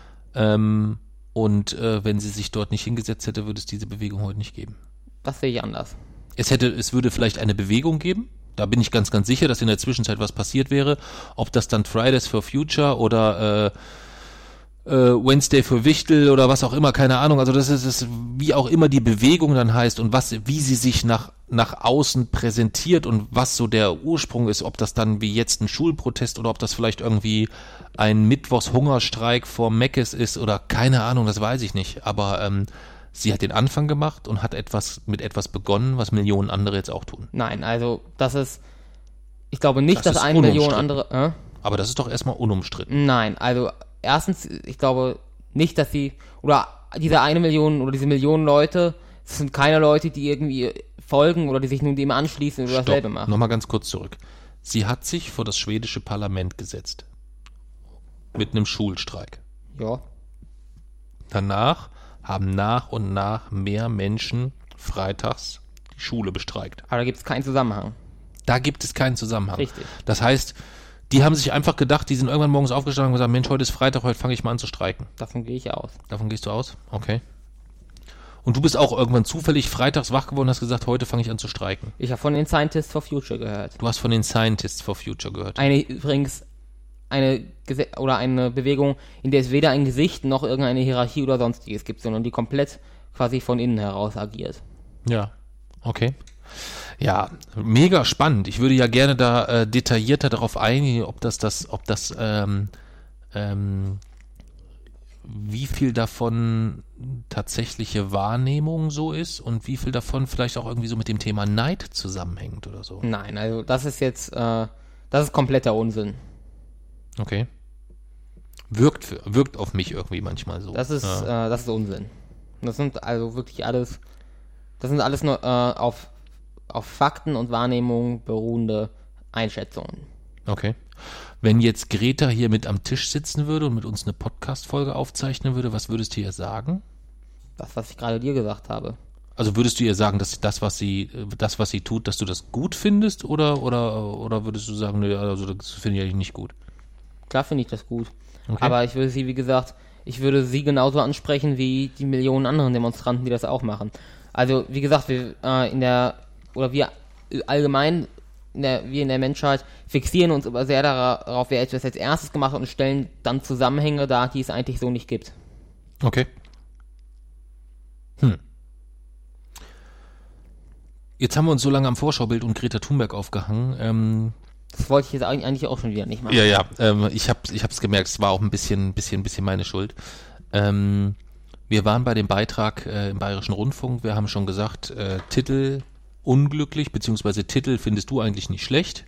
Und wenn sie sich dort nicht hingesetzt hätte, würde es diese Bewegung heute nicht geben. Das sehe ich anders. Es würde vielleicht eine Bewegung geben. Da bin ich ganz, ganz sicher, dass in der Zwischenzeit was passiert wäre. Ob das dann Fridays for Future oder Wednesday for Wichtel oder was auch immer, keine Ahnung. Also das ist wie auch immer die Bewegung dann heißt und wie sie sich nach außen präsentiert und was so der Ursprung ist, ob das dann wie jetzt ein Schulprotest oder ob das vielleicht irgendwie ein Mittwochshungerstreik vor Meckes ist oder keine Ahnung, das weiß ich nicht. Aber sie hat den Anfang gemacht und hat mit etwas begonnen, was Millionen andere jetzt auch tun. Nein, also ich glaube nicht, dass 1 Million andere... Aber das ist doch erstmal unumstritten. Nein, also erstens, ich glaube nicht, dass diese 1 Million oder diese Millionen Leute, das sind keine Leute, die irgendwie folgen oder die sich nun dem anschließen oder dasselbe machen. Nochmal ganz kurz zurück. Sie hat sich vor das schwedische Parlament gesetzt. Mit einem Schulstreik. Ja. Danach haben nach und nach mehr Menschen freitags die Schule bestreikt. Aber da gibt es keinen Zusammenhang. Da gibt es keinen Zusammenhang. Richtig. Das heißt, die haben sich einfach gedacht, die sind irgendwann morgens aufgestanden und gesagt, Mensch, heute ist Freitag, heute fange ich mal an zu streiken. Davon gehe ich aus. Davon gehst du aus? Okay. Und du bist auch irgendwann zufällig freitags wach geworden und hast gesagt, heute fange ich an zu streiken. Ich habe von den Scientists for Future gehört. Du hast von den Scientists for Future gehört. Übrigens eine Bewegung, in der es weder ein Gesicht noch irgendeine Hierarchie oder sonstiges gibt, sondern die komplett quasi von innen heraus agiert. Ja, okay. Ja, mega spannend. Ich würde ja gerne da detaillierter darauf eingehen, wie viel davon tatsächliche Wahrnehmung so ist und wie viel davon vielleicht auch irgendwie so mit dem Thema Neid zusammenhängt oder so. Nein, also das ist jetzt, das ist kompletter Unsinn. Okay. Wirkt auf mich irgendwie manchmal so. Das ist Unsinn. Das sind also wirklich alles nur auf Fakten und Wahrnehmung beruhende Einschätzungen. Okay. Wenn jetzt Greta hier mit am Tisch sitzen würde und mit uns eine Podcast-Folge aufzeichnen würde, was würdest du ihr sagen? Das, was ich gerade dir gesagt habe. Also würdest du ihr sagen, dass das, was sie tut, dass du das gut findest oder würdest du sagen, nee, also das finde ich eigentlich nicht gut? Klar finde ich das gut. Okay. Aber ich würde sie genauso ansprechen wie die Millionen anderen Demonstranten, die das auch machen. Also, wie gesagt, wir in der Menschheit fixieren uns aber sehr darauf, wer etwas als erstes gemacht hat und stellen dann Zusammenhänge dar, die es eigentlich so nicht gibt. Okay. Jetzt haben wir uns so lange am Vorschaubild und Greta Thunberg aufgehangen. Das wollte ich jetzt eigentlich auch schon wieder nicht machen. Ja, ich hab's gemerkt, es war auch ein bisschen meine Schuld. Wir waren bei dem Beitrag im Bayerischen Rundfunk, wir haben schon gesagt, Titel unglücklich, beziehungsweise Titel findest du eigentlich nicht schlecht.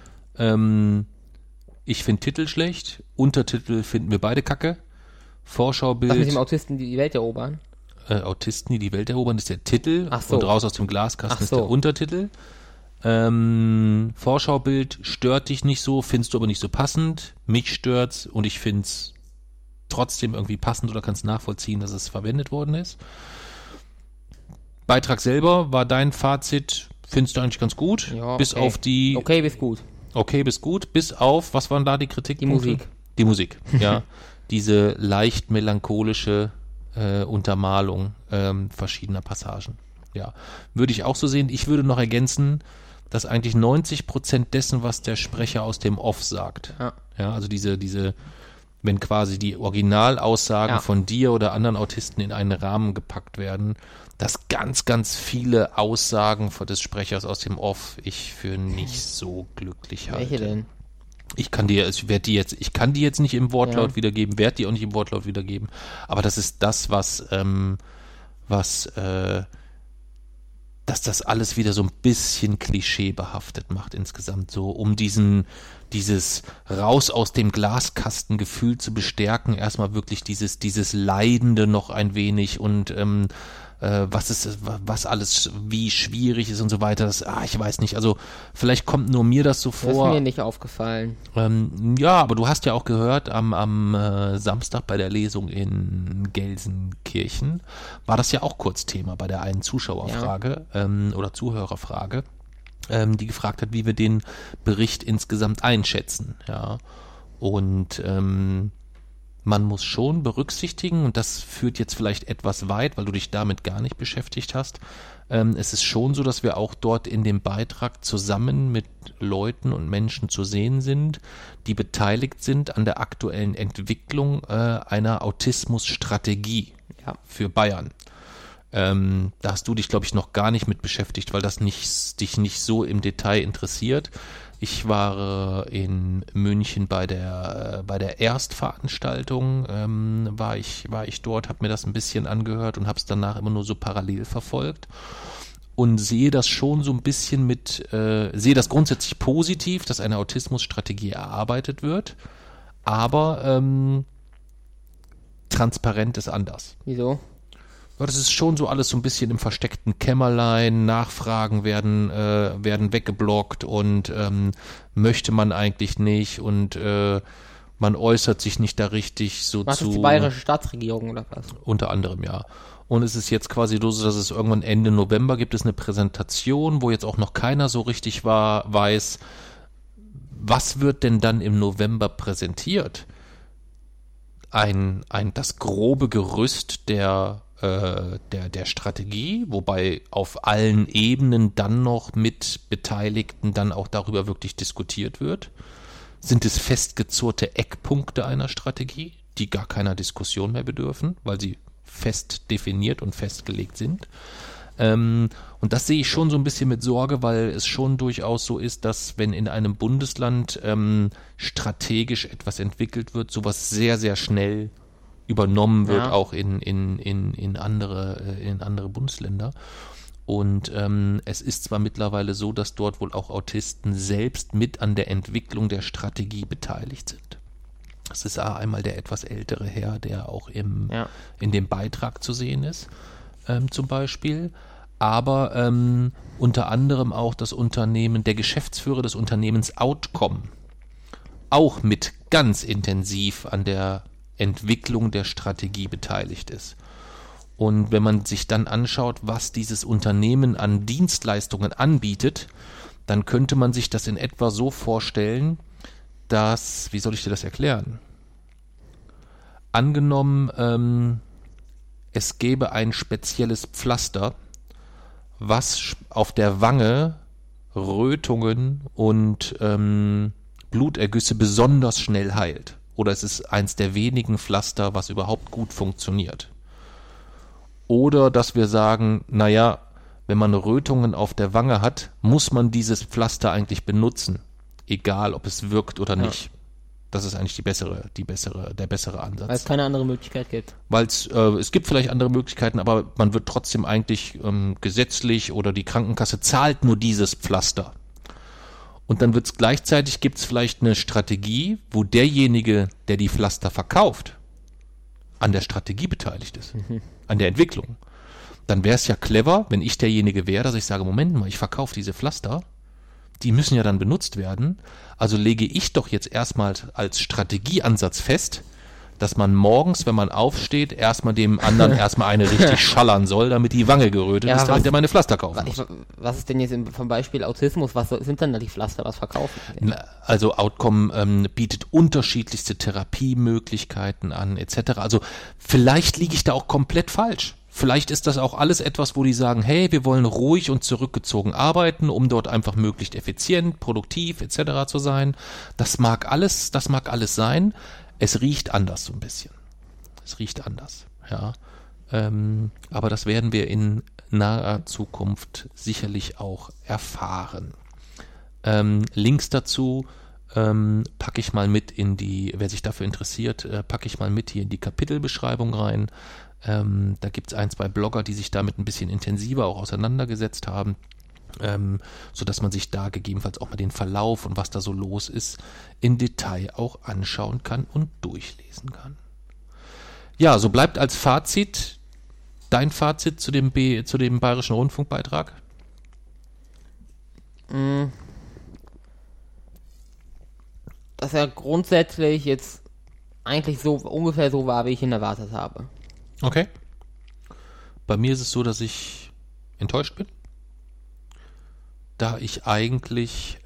Ich finde Titel schlecht, Untertitel finden wir beide kacke. Vorschaubild. Was mit dem Autisten, die Welt erobern? Autisten, die Welt erobern, ist der Titel. Ach so. Und raus aus dem Glaskasten Ach so. ist der Untertitel. Vorschaubild stört dich nicht so, findest du aber nicht so passend. Mich stört's und ich find's trotzdem irgendwie passend oder kannst nachvollziehen, dass es verwendet worden ist. Beitrag selber war dein Fazit, findest du eigentlich ganz gut? Ja, bis okay. auf die... Okay, bis gut. Okay, bis gut. Bis auf, was waren da die Kritikpunkte? Die Musik. Die Musik, ja. Diese leicht melancholische Untermalung verschiedener Passagen. Ja, würde ich auch so sehen. Ich würde noch ergänzen, dass eigentlich 90% dessen, was der Sprecher aus dem Off sagt, ja, also diese, wenn quasi die Originalaussagen von dir oder anderen Autisten in einen Rahmen gepackt werden, dass ganz, ganz viele Aussagen des Sprechers aus dem Off ich für nicht so glücklich halte. Welche denn? Ich kann die jetzt nicht im Wortlaut wiedergeben, werde die auch nicht im Wortlaut wiedergeben, aber das ist das, dass das alles wieder so ein bisschen klischeebehaftet macht insgesamt, so um dieses raus aus dem Glaskasten-Gefühl zu bestärken, erstmal wirklich dieses Leidende noch ein wenig und was alles wie schwierig ist und so weiter, ich weiß nicht, also vielleicht kommt nur mir das so vor. Das ist mir nicht aufgefallen. Ja, aber du hast ja auch gehört, am Samstag bei der Lesung in Gelsenkirchen war das ja auch kurz Thema bei der einen Zuschauerfrage oder Zuhörerfrage, die gefragt hat, wie wir den Bericht insgesamt einschätzen, ja, und man muss schon berücksichtigen, und das führt jetzt vielleicht etwas weit, weil du dich damit gar nicht beschäftigt hast, es ist schon so, dass wir auch dort in dem Beitrag zusammen mit Leuten und Menschen zu sehen sind, die beteiligt sind an der aktuellen Entwicklung einer Autismusstrategie für Bayern. Da hast du dich, glaube ich, noch gar nicht mit beschäftigt, weil das dich nicht so im Detail interessiert. Ich war in München bei der Erstveranstaltung, war ich dort, habe mir das ein bisschen angehört und habe es danach immer nur so parallel verfolgt und sehe das schon so ein bisschen sehe das grundsätzlich positiv, dass eine Autismusstrategie erarbeitet wird, aber transparent ist anders. Wieso? Ja, das ist schon so alles so ein bisschen im versteckten Kämmerlein, Nachfragen werden weggeblockt und möchte man eigentlich nicht und man äußert sich nicht da richtig so Was zu. ist die bayerische Staatsregierung oder was? Unter anderem, ja. Und es ist jetzt quasi so, dass es irgendwann Ende November gibt es eine Präsentation, wo jetzt auch noch keiner so richtig weiß, was wird denn dann im November präsentiert? Das grobe Gerüst der Strategie, wobei auf allen Ebenen dann noch mit Beteiligten dann auch darüber wirklich diskutiert wird. Sind es festgezurrte Eckpunkte einer Strategie, die gar keiner Diskussion mehr bedürfen, weil sie fest definiert und festgelegt sind? Und das sehe ich schon so ein bisschen mit Sorge, weil es schon durchaus so ist, dass wenn in einem Bundesland strategisch etwas entwickelt wird, sowas sehr, sehr schnell übernommen wird, auch in andere Bundesländer. Und es ist zwar mittlerweile so, dass dort wohl auch Autisten selbst mit an der Entwicklung der Strategie beteiligt sind. Das ist einmal der etwas ältere Herr, der auch in dem Beitrag zu sehen ist, zum Beispiel. Aber unter anderem auch das Unternehmen, der Geschäftsführer des Unternehmens Outcome, auch mit ganz intensiv an der Entwicklung der Strategie beteiligt ist. Und wenn man sich dann anschaut, was dieses Unternehmen an Dienstleistungen anbietet, dann könnte man sich das in etwa so vorstellen, dass, wie soll ich dir das erklären? Angenommen, es gäbe ein spezielles Pflaster, was auf der Wange Rötungen und Blutergüsse besonders schnell heilt. Oder es ist eins der wenigen Pflaster, was überhaupt gut funktioniert. Oder dass wir sagen, naja, wenn man Rötungen auf der Wange hat, muss man dieses Pflaster eigentlich benutzen. Egal, ob es wirkt oder nicht. Das ist eigentlich der bessere Ansatz. Weil es keine andere Möglichkeit gibt. Weil es gibt vielleicht andere Möglichkeiten, aber man wird trotzdem eigentlich gesetzlich oder die Krankenkasse zahlt nur dieses Pflaster. Und dann gibt es vielleicht eine Strategie, wo derjenige, der die Pflaster verkauft, an der Strategie beteiligt ist, an der Entwicklung. Dann wäre es ja clever, wenn ich derjenige wäre, dass ich sage, Moment mal, ich verkaufe diese Pflaster, die müssen ja dann benutzt werden, also lege ich doch jetzt erstmal als Strategieansatz fest, dass man morgens, wenn man aufsteht, erstmal dem anderen erstmal eine richtig schallern soll, damit die Wange gerötet ist, damit er meine Pflaster kaufen muss. Was ist denn jetzt vom Beispiel Autismus, was sind denn da die Pflaster, was verkaufen? Also Outcome bietet unterschiedlichste Therapiemöglichkeiten an, etc. Also vielleicht liege ich da auch komplett falsch. Vielleicht ist das auch alles etwas, wo die sagen, hey, wir wollen ruhig und zurückgezogen arbeiten, um dort einfach möglichst effizient, produktiv, etc. zu sein. Das mag alles sein. Es riecht anders so ein bisschen. Es riecht anders, ja. Aber das werden wir in naher Zukunft sicherlich auch erfahren. Links dazu packe ich mal mit wer sich dafür interessiert, packe ich mal mit hier in die Kapitelbeschreibung rein. Da gibt es 1, 2 Blogger, die sich damit ein bisschen intensiver auch auseinandergesetzt haben, sodass man sich da gegebenenfalls auch mal den Verlauf und was da so los ist, im Detail auch anschauen kann und durchlesen kann. Ja, so bleibt als Fazit dein Fazit zu dem Bayerischen Rundfunkbeitrag. Dass er grundsätzlich jetzt eigentlich so ungefähr so war, wie ich ihn erwartet habe. Okay. Bei mir ist es so, dass ich enttäuscht bin, da ich eigentlich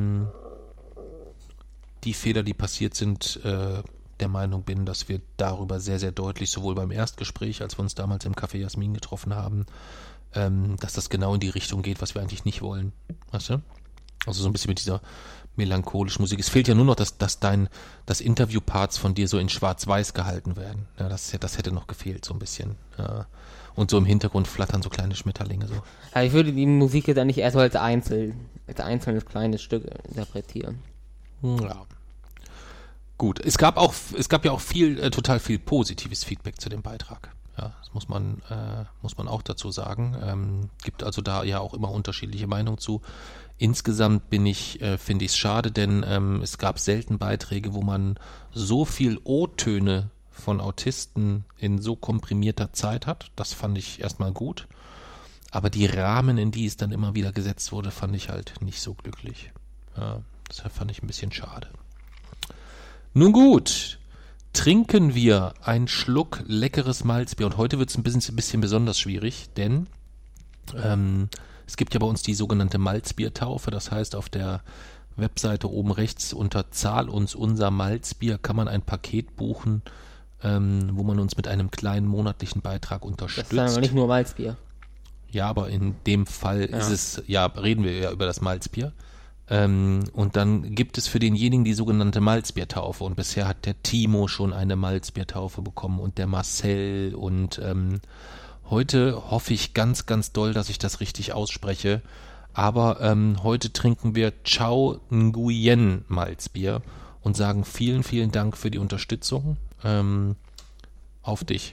die Fehler, die passiert sind, der Meinung bin, dass wir darüber sehr, sehr deutlich, sowohl beim Erstgespräch, als wir uns damals im Café Jasmin getroffen haben, dass das genau in die Richtung geht, was wir eigentlich nicht wollen. Weißt du? Also so ein bisschen mit dieser melancholischen Musik. Es fehlt ja nur noch, dass das Interviewparts von dir so in Schwarz-Weiß gehalten werden. Ja, das hätte noch gefehlt, so ein bisschen. Ja. Und so im Hintergrund flattern so kleine Schmetterlinge. So. Ja, ich würde die Musik jetzt nicht eher so als einzelnes kleines Stück interpretieren. Ja. Gut, es gab ja auch total viel positives Feedback zu dem Beitrag. Ja, das muss man auch dazu sagen. Gibt also da ja auch immer unterschiedliche Meinungen zu. Insgesamt finde ich es schade, denn es gab selten Beiträge, wo man so viel O-Töne von Autisten in so komprimierter Zeit hat. Das fand ich erstmal gut. Aber die Rahmen, in die es dann immer wieder gesetzt wurde, fand ich halt nicht so glücklich. Ja, deshalb fand ich ein bisschen schade. Nun gut, trinken wir einen Schluck leckeres Malzbier. Und heute wird es ein bisschen besonders schwierig, denn es gibt ja bei uns die sogenannte Malzbiertaufe. Das heißt, auf der Webseite oben rechts unter Zahl uns unser Malzbier kann man ein Paket buchen, wo man uns mit einem kleinen monatlichen Beitrag unterstützt. Das ist aber nicht nur Malzbier. Ja, aber in dem Fall reden wir ja über das Malzbier. Und dann gibt es für denjenigen die sogenannte Malzbiertaufe. Und bisher hat der Timo schon eine Malzbiertaufe bekommen und der Marcel. Und heute hoffe ich ganz, ganz doll, dass ich das richtig ausspreche. Aber heute trinken wir Chao Nguyen Malzbier und sagen vielen, vielen Dank für die Unterstützung. Auf dich.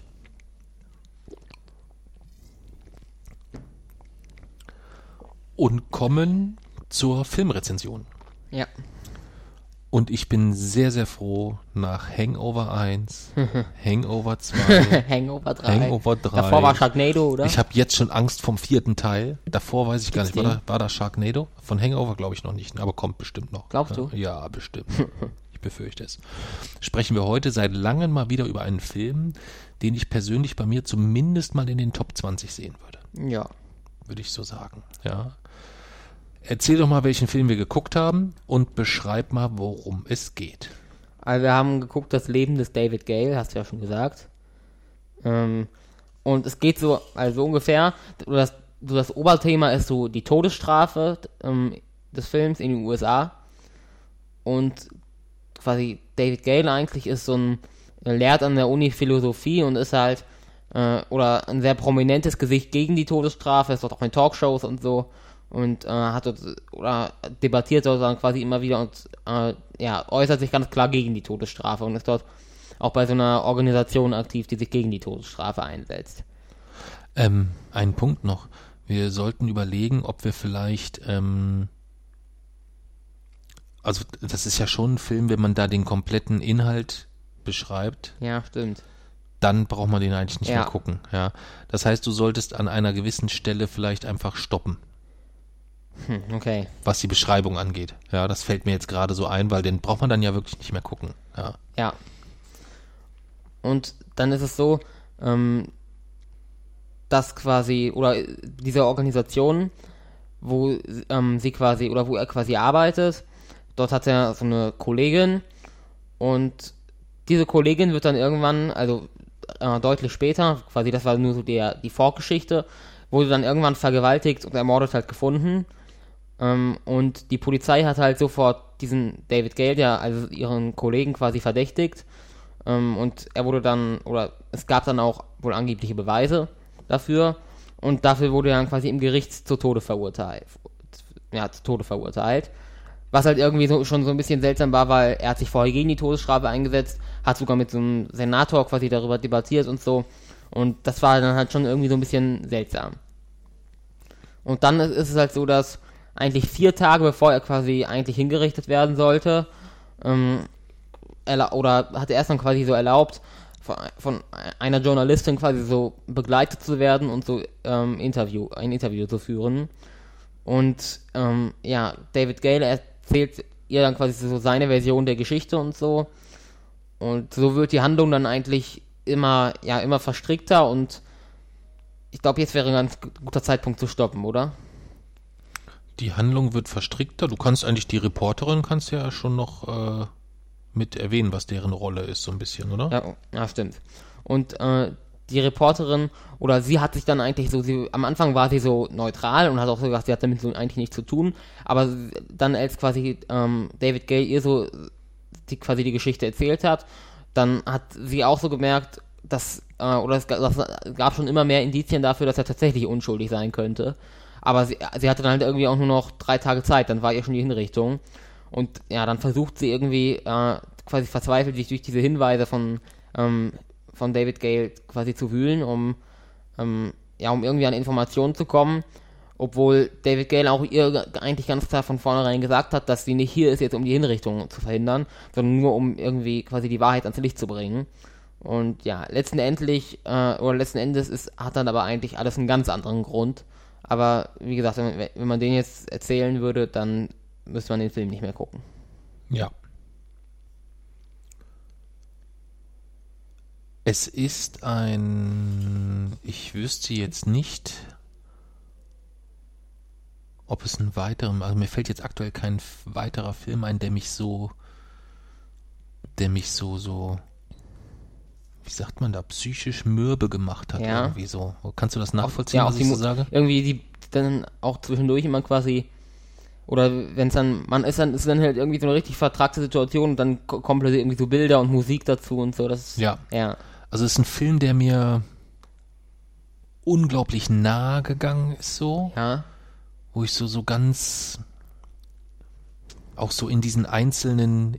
Und kommen zur Filmrezension. Ja. Und ich bin sehr, sehr froh, nach Hangover 1, Hangover 2, Hangover 3. Hangover 3. Davor war Sharknado, oder? Ich habe jetzt schon Angst vom 4. Teil. Davor weiß ich gar Gibt's nicht. War da Sharknado? Von Hangover glaube ich noch nicht, aber kommt bestimmt noch. Glaubst du? Ja, bestimmt. Ich befürchte es. Sprechen wir heute seit langem mal wieder über einen Film, den ich persönlich bei mir zumindest mal in den Top 20 sehen würde. Ja. Würde ich so sagen. Ja. Erzähl doch mal, welchen Film wir geguckt haben und beschreib mal, worum es geht. Also wir haben geguckt, das Leben des David Gale, hast du ja schon gesagt. Und es geht so, also ungefähr, das Oberthema ist so die Todesstrafe des Films in den USA. Und quasi David Gale eigentlich ist lehrt an der Uni Philosophie und ist halt, oder ein sehr prominentes Gesicht gegen die Todesstrafe, ist dort auch in Talkshows und so. Und hat dort, oder debattiert sozusagen quasi immer wieder und äußert sich ganz klar gegen die Todesstrafe und ist dort auch bei so einer Organisation aktiv, die sich gegen die Todesstrafe einsetzt. Ein Punkt noch. Wir sollten überlegen, ob wir vielleicht, also das ist ja schon ein Film, wenn man da den kompletten Inhalt beschreibt. Ja, stimmt. Dann braucht man den eigentlich nicht mehr gucken. Ja. Das heißt, du solltest an einer gewissen Stelle vielleicht einfach stoppen. Okay. Was die Beschreibung angeht. Ja, das fällt mir jetzt gerade so ein, weil den braucht man dann ja wirklich nicht mehr gucken. Ja. Ja. Und dann ist es so, dass quasi, oder diese Organisation, wo sie quasi, oder wo er quasi arbeitet, dort hat er so eine Kollegin und diese Kollegin wird dann irgendwann, also deutlich später, quasi das war nur so die Vorgeschichte, wurde dann irgendwann vergewaltigt und ermordet halt gefunden. Und die Polizei hat halt sofort diesen David Gale, der also ihren Kollegen quasi verdächtigt. Und er wurde dann, oder es gab dann auch wohl angebliche Beweise dafür. Und dafür wurde er dann quasi im Gericht zu Tode verurteilt. Ja, zu Tode verurteilt. Was halt irgendwie schon so ein bisschen seltsam war, weil er hat sich vorher gegen die Todesstrafe eingesetzt, hat sogar mit so einem Senator quasi darüber debattiert und so. Und das war dann halt schon irgendwie so ein bisschen seltsam. Und dann ist es halt so, dass eigentlich 4 Tage bevor er quasi eigentlich hingerichtet werden sollte, oder hat er erst dann quasi so erlaubt, von einer Journalistin quasi so begleitet zu werden und so ein Interview zu führen. Und David Gale erzählt ihr dann quasi so seine Version der Geschichte und so. Und so wird die Handlung dann eigentlich immer verstrickter und ich glaube, jetzt wäre ein ganz guter Zeitpunkt zu stoppen, oder? Die Handlung wird verstrickter. Du kannst eigentlich die Reporterin ja schon noch mit erwähnen, was deren Rolle ist, so ein bisschen, oder? Ja, stimmt. Und die Reporterin, oder sie hat sich dann eigentlich so, am Anfang war sie so neutral und hat auch so gesagt, sie hat damit so eigentlich nichts zu tun, aber dann als quasi David Gale ihr so quasi die Geschichte erzählt hat, dann hat sie auch so gemerkt, dass, es gab schon immer mehr Indizien dafür, dass er tatsächlich unschuldig sein könnte. Aber sie hatte dann halt irgendwie auch nur noch 3 Tage Zeit, dann war ihr schon die Hinrichtung. Und ja, dann versucht sie irgendwie quasi verzweifelt sich durch diese Hinweise von David Gale quasi zu wühlen, um irgendwie an Informationen zu kommen. Obwohl David Gale auch ihr eigentlich ganz klar von vornherein gesagt hat, dass sie nicht hier ist jetzt, um die Hinrichtung zu verhindern, sondern nur um irgendwie quasi die Wahrheit ans Licht zu bringen. Und ja, letzten Endes hat dann aber eigentlich alles einen ganz anderen Grund. Aber wie gesagt, wenn man den jetzt erzählen würde, dann müsste man den Film nicht mehr gucken. Ja. Es ist ich wüsste jetzt nicht, ob es also mir fällt jetzt aktuell kein weiterer Film ein, der mich so, wie sagt man da, psychisch mürbe gemacht hat, irgendwie so. Kannst du das nachvollziehen, was ich so sage? Irgendwie die dann auch zwischendurch immer quasi Oder wenn es dann, ist dann halt irgendwie so eine richtig vertragte Situation und dann kommen plötzlich irgendwie so Bilder und Musik dazu und so. Das ist, Ja. Ja. Also es ist ein Film, der mir unglaublich nahe gegangen ist, so. Ja. Wo ich so ganz auch so in diesen einzelnen,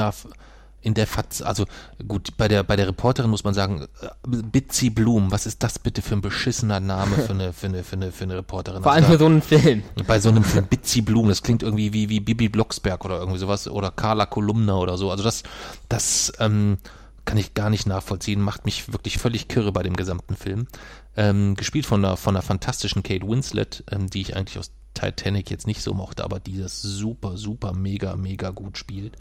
also gut, bei der Reporterin muss man sagen, Bitsy Bloom, was ist das bitte für ein beschissener Name für eine Reporterin? Vor allem für so einen Film. Bei so einem Film, Bitsy Bloom, das klingt irgendwie wie Bibi Blocksberg oder irgendwie sowas, oder Carla Kolumna oder so. Also das kann ich gar nicht nachvollziehen, macht mich wirklich völlig kirre bei dem gesamten Film. Gespielt von einer fantastischen Kate Winslet, die ich eigentlich aus Titanic jetzt nicht so mochte, aber die das super, super, mega, mega gut spielt.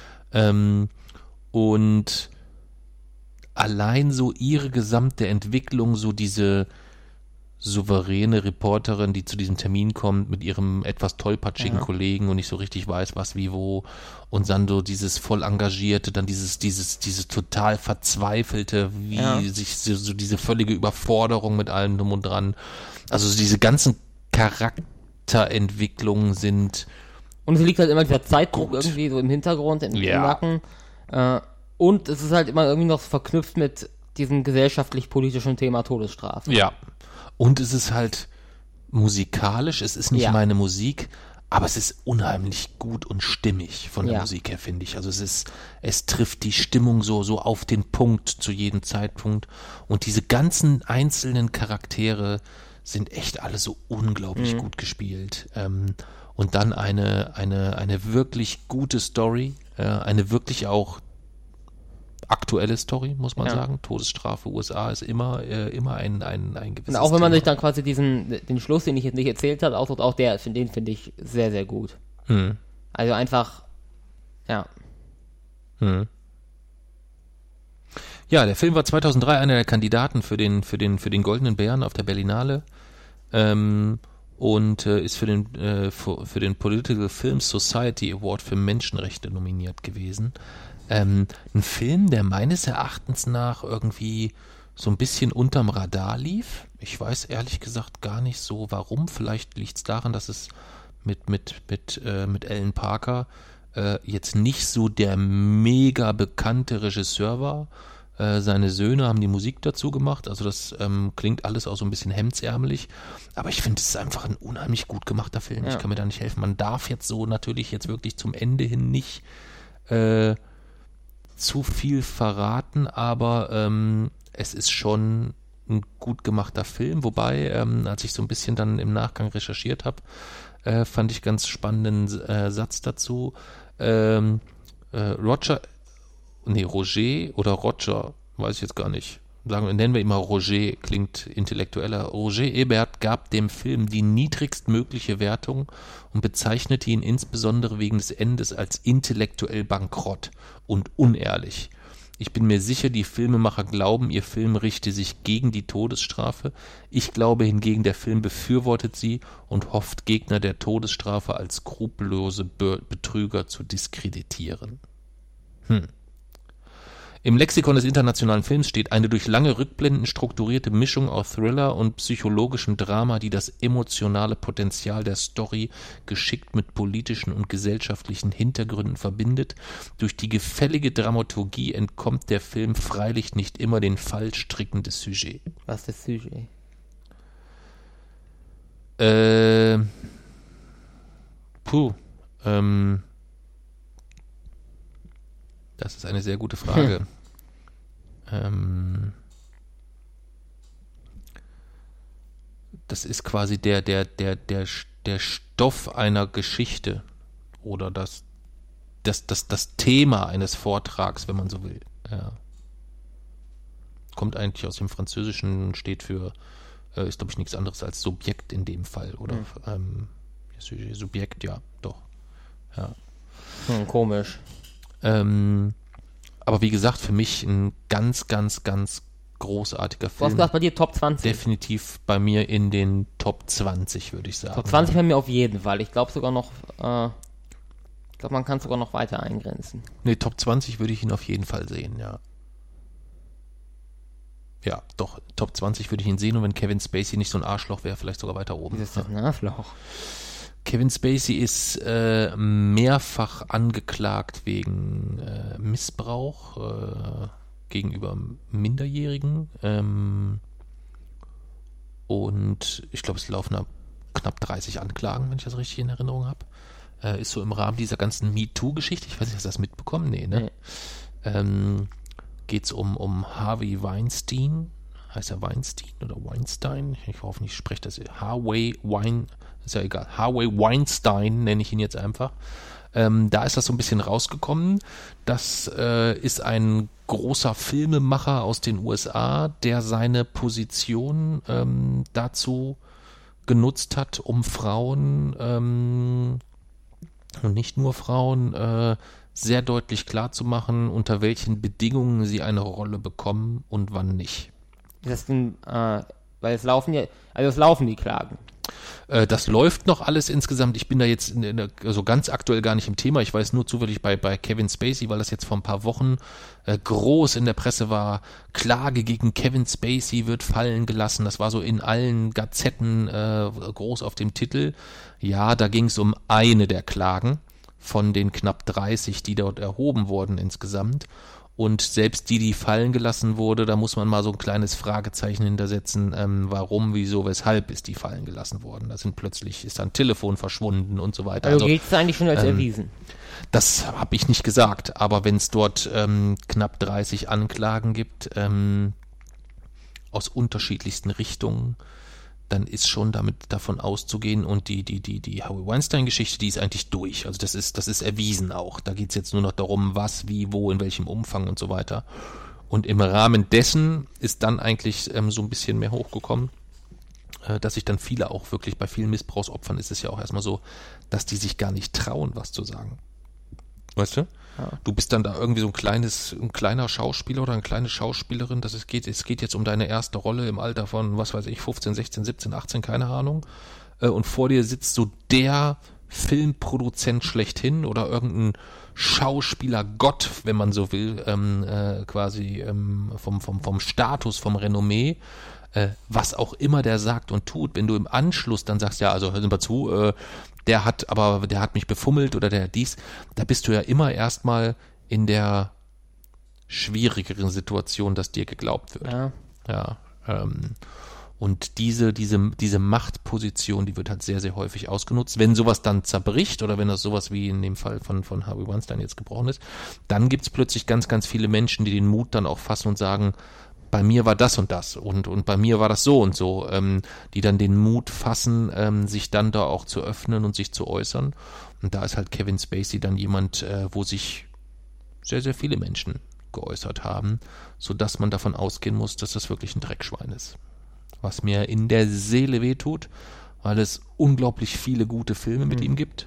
Und allein so ihre gesamte Entwicklung, so diese souveräne Reporterin, die zu diesem Termin kommt mit ihrem etwas tollpatschigen Kollegen und nicht so richtig weiß, was wie wo, und dann so dieses voll engagierte, dann dieses total verzweifelte, wie sich so diese völlige Überforderung mit allem drum und dran. Also so diese ganzen Charakterentwicklungen sind Und es liegt halt immer dieser Zeitdruck gut. irgendwie so im Hintergrund, im Ja. Nacken. Und es ist halt immer irgendwie noch verknüpft mit diesem gesellschaftlich-politischen Thema Todesstrafe. Ja. Und es ist halt musikalisch, es ist nicht meine Musik, aber es ist unheimlich gut und stimmig von der Musik her, finde ich. Also es trifft die Stimmung so auf den Punkt zu jedem Zeitpunkt. Und diese ganzen einzelnen Charaktere sind echt alle so unglaublich gut gespielt. Und dann eine wirklich gute Story, eine wirklich auch aktuelle Story, muss man sagen. Todesstrafe USA ist immer ein gewisses Und auch wenn man Thema. sich dann quasi den Schluss, den ich jetzt nicht erzählt habe, auch den finde ich sehr, sehr gut. Also einfach, ja. Ja, der Film war 2003 einer der Kandidaten für den Goldenen Bären auf der Berlinale und ist für den Political Film Society Award für Menschenrechte nominiert gewesen. Ein Film, der meines Erachtens nach irgendwie so ein bisschen unterm Radar lief. Ich weiß ehrlich gesagt gar nicht so, warum. Vielleicht liegt es daran, dass es mit Alan Parker jetzt nicht so der mega bekannte Regisseur war. Seine Söhne haben die Musik dazu gemacht, also das klingt alles auch so ein bisschen hemdsärmelig, aber ich finde, es ist einfach ein unheimlich gut gemachter Film. Ich kann mir da nicht helfen. Man darf jetzt so natürlich jetzt wirklich zum Ende hin nicht zu viel verraten, aber es ist schon ein gut gemachter Film, wobei, als ich so ein bisschen dann im Nachgang recherchiert habe, fand ich ganz spannenden Satz dazu. Roger, weiß ich jetzt gar nicht. Nennen wir ihn mal Roger, klingt intellektueller. Roger Ebert gab dem Film die niedrigstmögliche Wertung und bezeichnete ihn insbesondere wegen des Endes als intellektuell bankrott und unehrlich. Ich bin mir sicher, die Filmemacher glauben, ihr Film richte sich gegen die Todesstrafe. Ich glaube hingegen, der Film befürwortet sie und hofft, Gegner der Todesstrafe als skrupellose Betrüger zu diskreditieren. Im Lexikon des internationalen Films steht eine durch lange Rückblenden strukturierte Mischung aus Thriller und psychologischem Drama, die das emotionale Potenzial der Story geschickt mit politischen und gesellschaftlichen Hintergründen verbindet. Durch die gefällige Dramaturgie entkommt der Film freilich nicht immer den Fallstricken des Sujets. Was ist das Sujet? Das ist eine sehr gute Frage. Das ist quasi der Stoff einer Geschichte oder das Thema eines Vortrags, wenn man so will. Ja. Kommt eigentlich aus dem Französischen, steht für, ist glaube ich nichts anderes als Subjekt in dem Fall, oder? Subjekt, ja, doch. Ja. Komisch. Aber wie gesagt, für mich ein ganz, ganz, ganz großartiger Du hast Film. gesagt, bei dir Top 20. Definitiv bei mir in den Top 20, würde ich sagen. Top 20 bei mir auf jeden Fall. Ich glaube sogar noch, man kann es sogar noch weiter eingrenzen. Nee, Top 20 würde ich ihn auf jeden Fall sehen, ja. Ja, doch, Top 20 würde ich ihn sehen und wenn Kevin Spacey nicht so ein Arschloch wäre, vielleicht sogar weiter oben. Dieses Arschloch. Kevin Spacey ist mehrfach angeklagt wegen Missbrauch gegenüber Minderjährigen. Und ich glaube, es laufen da knapp 30 Anklagen, wenn ich das richtig in Erinnerung habe. Ist so im Rahmen dieser ganzen MeToo-Geschichte. Ich weiß nicht, hast du das mitbekommen? Nee, ne? Geht es um Harvey Weinstein. Heißt er Weinstein oder Weinstein? Ich hoffe nicht, ich spreche das. Harvey ist ja egal. Harvey Weinstein nenne ich ihn jetzt einfach. Da ist das so ein bisschen rausgekommen. Das ist ein großer Filmemacher aus den USA, der seine Position dazu genutzt hat, um Frauen und nicht nur Frauen sehr deutlich klarzumachen, unter welchen Bedingungen sie eine Rolle bekommen und wann nicht. Das denn, weil es laufen die Klagen. Das läuft noch alles insgesamt. Ich bin da jetzt so ganz aktuell gar nicht im Thema. Ich weiß nur zufällig bei Kevin Spacey, weil das jetzt vor ein paar Wochen groß in der Presse war. Klage gegen Kevin Spacey wird fallen gelassen. Das war so in allen Gazetten groß auf dem Titel. Ja, da ging es um eine der Klagen von den knapp 30, die dort erhoben wurden insgesamt. Und selbst die fallen gelassen wurde, da muss man mal so ein kleines Fragezeichen hintersetzen, warum, wieso, weshalb ist die fallen gelassen worden. Da ist ein Telefon verschwunden und so weiter. Also gilt es eigentlich schon als erwiesen? Das habe ich nicht gesagt, aber wenn es dort knapp 30 Anklagen gibt, aus unterschiedlichsten Richtungen, dann ist schon davon auszugehen und die Harvey Weinstein-Geschichte, die ist eigentlich durch. Also das ist erwiesen auch. Da geht es jetzt nur noch darum, was, wie, wo, in welchem Umfang und so weiter. Und im Rahmen dessen ist dann eigentlich so ein bisschen mehr hochgekommen, dass sich dann viele auch wirklich, bei vielen Missbrauchsopfern ist es ja auch erstmal so, dass die sich gar nicht trauen, was zu sagen. Weißt du? Ja. Du bist dann da irgendwie so ein kleiner Schauspieler oder eine kleine Schauspielerin, es geht jetzt um deine erste Rolle im Alter von, was weiß ich, 15, 16, 17, 18, keine Ahnung. Und vor dir sitzt so der Filmproduzent schlechthin oder irgendein Schauspielergott, wenn man so will, quasi vom Status, vom Renommee, was auch immer der sagt und tut. Wenn du im Anschluss dann sagst, ja, also hör mal zu, der hat mich befummelt oder der dies, da bist du ja immer erstmal in der schwierigeren Situation, dass dir geglaubt wird. Ja. Und diese Machtposition, die wird halt sehr, sehr häufig ausgenutzt. Wenn sowas dann zerbricht oder wenn das sowas wie in dem Fall von Harvey Weinstein jetzt gebrochen ist, dann gibt's plötzlich ganz, ganz viele Menschen, die den Mut dann auch fassen und sagen, bei mir war das und das und bei mir war das so und so, die dann den Mut fassen, sich dann da auch zu öffnen und sich zu äußern. Und da ist halt Kevin Spacey dann jemand, wo sich sehr, sehr viele Menschen geäußert haben, sodass man davon ausgehen muss, dass das wirklich ein Dreckschwein ist. Was mir in der Seele wehtut, weil es unglaublich viele gute Filme mit ihm gibt.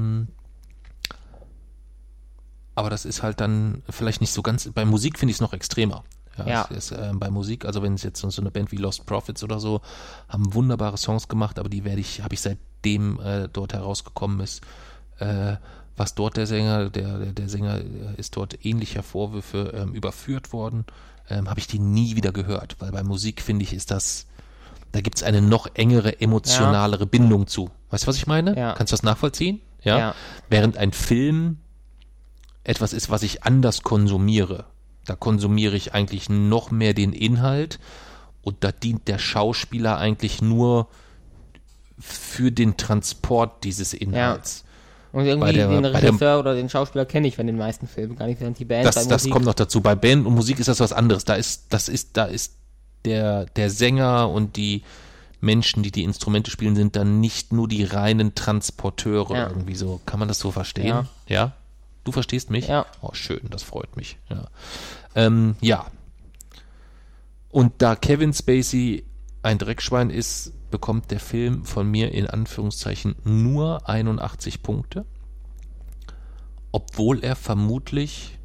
Aber das ist halt dann vielleicht nicht so ganz, bei Musik finde ich es noch extremer. Ja. Es ist, bei Musik, also wenn es jetzt so eine Band wie Lost Prophets oder so, haben wunderbare Songs gemacht, aber die habe ich seitdem dort herausgekommen ist, was dort der Sänger ist dort ähnlicher Vorwürfe überführt worden, habe ich die nie wieder gehört, weil bei Musik, finde ich, da gibt es eine noch engere, emotionalere Bindung zu. Weißt du, was ich meine? Ja. Kannst du das nachvollziehen? Ja. Während ein Film etwas ist, was ich anders konsumiere. Da konsumiere ich eigentlich noch mehr den Inhalt und da dient der Schauspieler eigentlich nur für den Transport dieses Inhalts. Ja. Und irgendwie den Regisseur oder den Schauspieler kenne ich von den meisten Filmen gar nicht, während die Band das kommt noch dazu. Bei Band und Musik ist das was anderes. Da ist der Sänger und die Menschen, die die Instrumente spielen, sind dann nicht nur die reinen Transporteure irgendwie so. Kann man das so verstehen? Ja? Du verstehst mich? Ja. Oh, schön, das freut mich. Ja. Ja. Und da Kevin Spacey ein Dreckschwein ist, bekommt der Film von mir in Anführungszeichen nur 81 Punkte, obwohl er vermutlich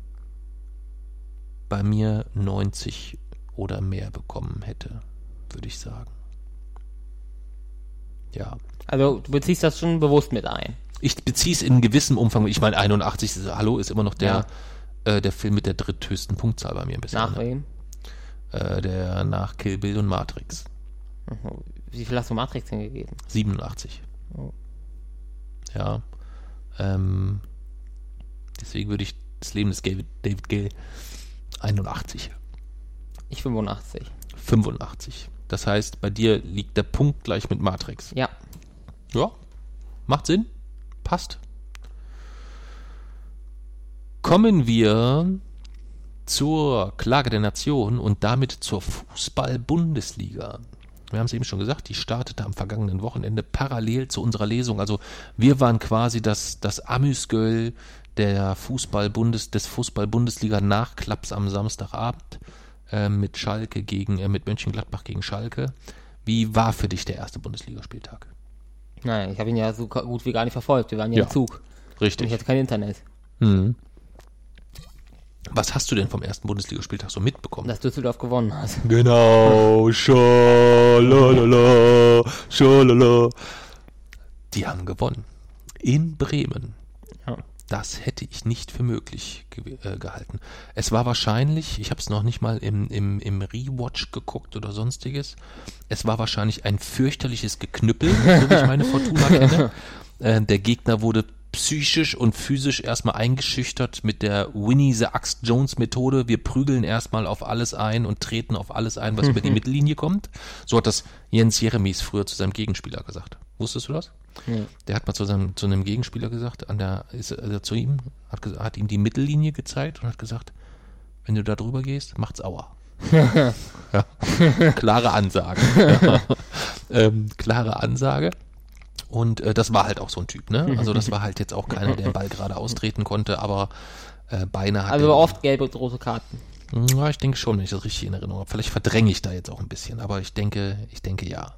bei mir 90 oder mehr bekommen hätte, würde ich sagen. Ja. Also du beziehst das schon bewusst mit ein. Ich beziehe es in gewissem Umfang. Ich meine, 81 ist immer noch der Film mit der dritthöchsten Punktzahl bei mir bisher. Nach wem? Nach Kill Bill und Matrix. Wie viel hast du Matrix denn gegeben? 87. Oh. Ja. Deswegen würde ich das Leben des David Gill 81. Ich 85. 85. Das heißt, bei dir liegt der Punkt gleich mit Matrix. Ja. Ja, macht Sinn. Passt. Kommen wir zur Klage der Nation und damit zur Fußball-Bundesliga. Wir haben es eben schon gesagt, die startete am vergangenen Wochenende parallel zu unserer Lesung. Also wir waren quasi das Amüsgöl des Fußball-Bundesliga-Nachklapps am Samstagabend mit mit Mönchengladbach gegen Schalke. Wie war für dich der erste Bundesligaspieltag? Nein, ich habe ihn ja so gut wie gar nicht verfolgt. Wir waren ja im Zug. Richtig. Und ich hatte kein Internet. Mhm. Was hast du denn vom ersten Bundesligaspieltag so mitbekommen? Dass Düsseldorf gewonnen hat. Genau, schalalala, schalala. Die haben gewonnen. In Bremen. Ja. Das hätte ich nicht für möglich gehalten. Es war wahrscheinlich, ich habe es noch nicht mal im Rewatch geguckt oder sonstiges, es war wahrscheinlich ein fürchterliches Geknüppel, so wie ich meine Fortuna kenne. Der Gegner wurde psychisch und physisch erstmal eingeschüchtert mit der Winnie the Axe Jones Methode. Wir prügeln erstmal auf alles ein und treten auf alles ein, was über die Mittellinie kommt. So hat das Jens Jeremies früher zu seinem Gegenspieler gesagt. Wusstest du das? Ja. Der hat mal zu einem Gegenspieler gesagt, zu ihm, hat ihm die Mittellinie gezeigt und hat gesagt, wenn du da drüber gehst, macht's Aua. Ja. Klare Ansage. Ja. Klare Ansage. Und das war halt auch so ein Typ, ne? Also das war halt jetzt auch keiner, der den Ball gerade austreten konnte, aber Beine hat. Also oft gelbe und rote Karten. Ja, ich denke schon, wenn ich das richtig in Erinnerung habe. Vielleicht verdränge ich da jetzt auch ein bisschen, aber ich denke ja.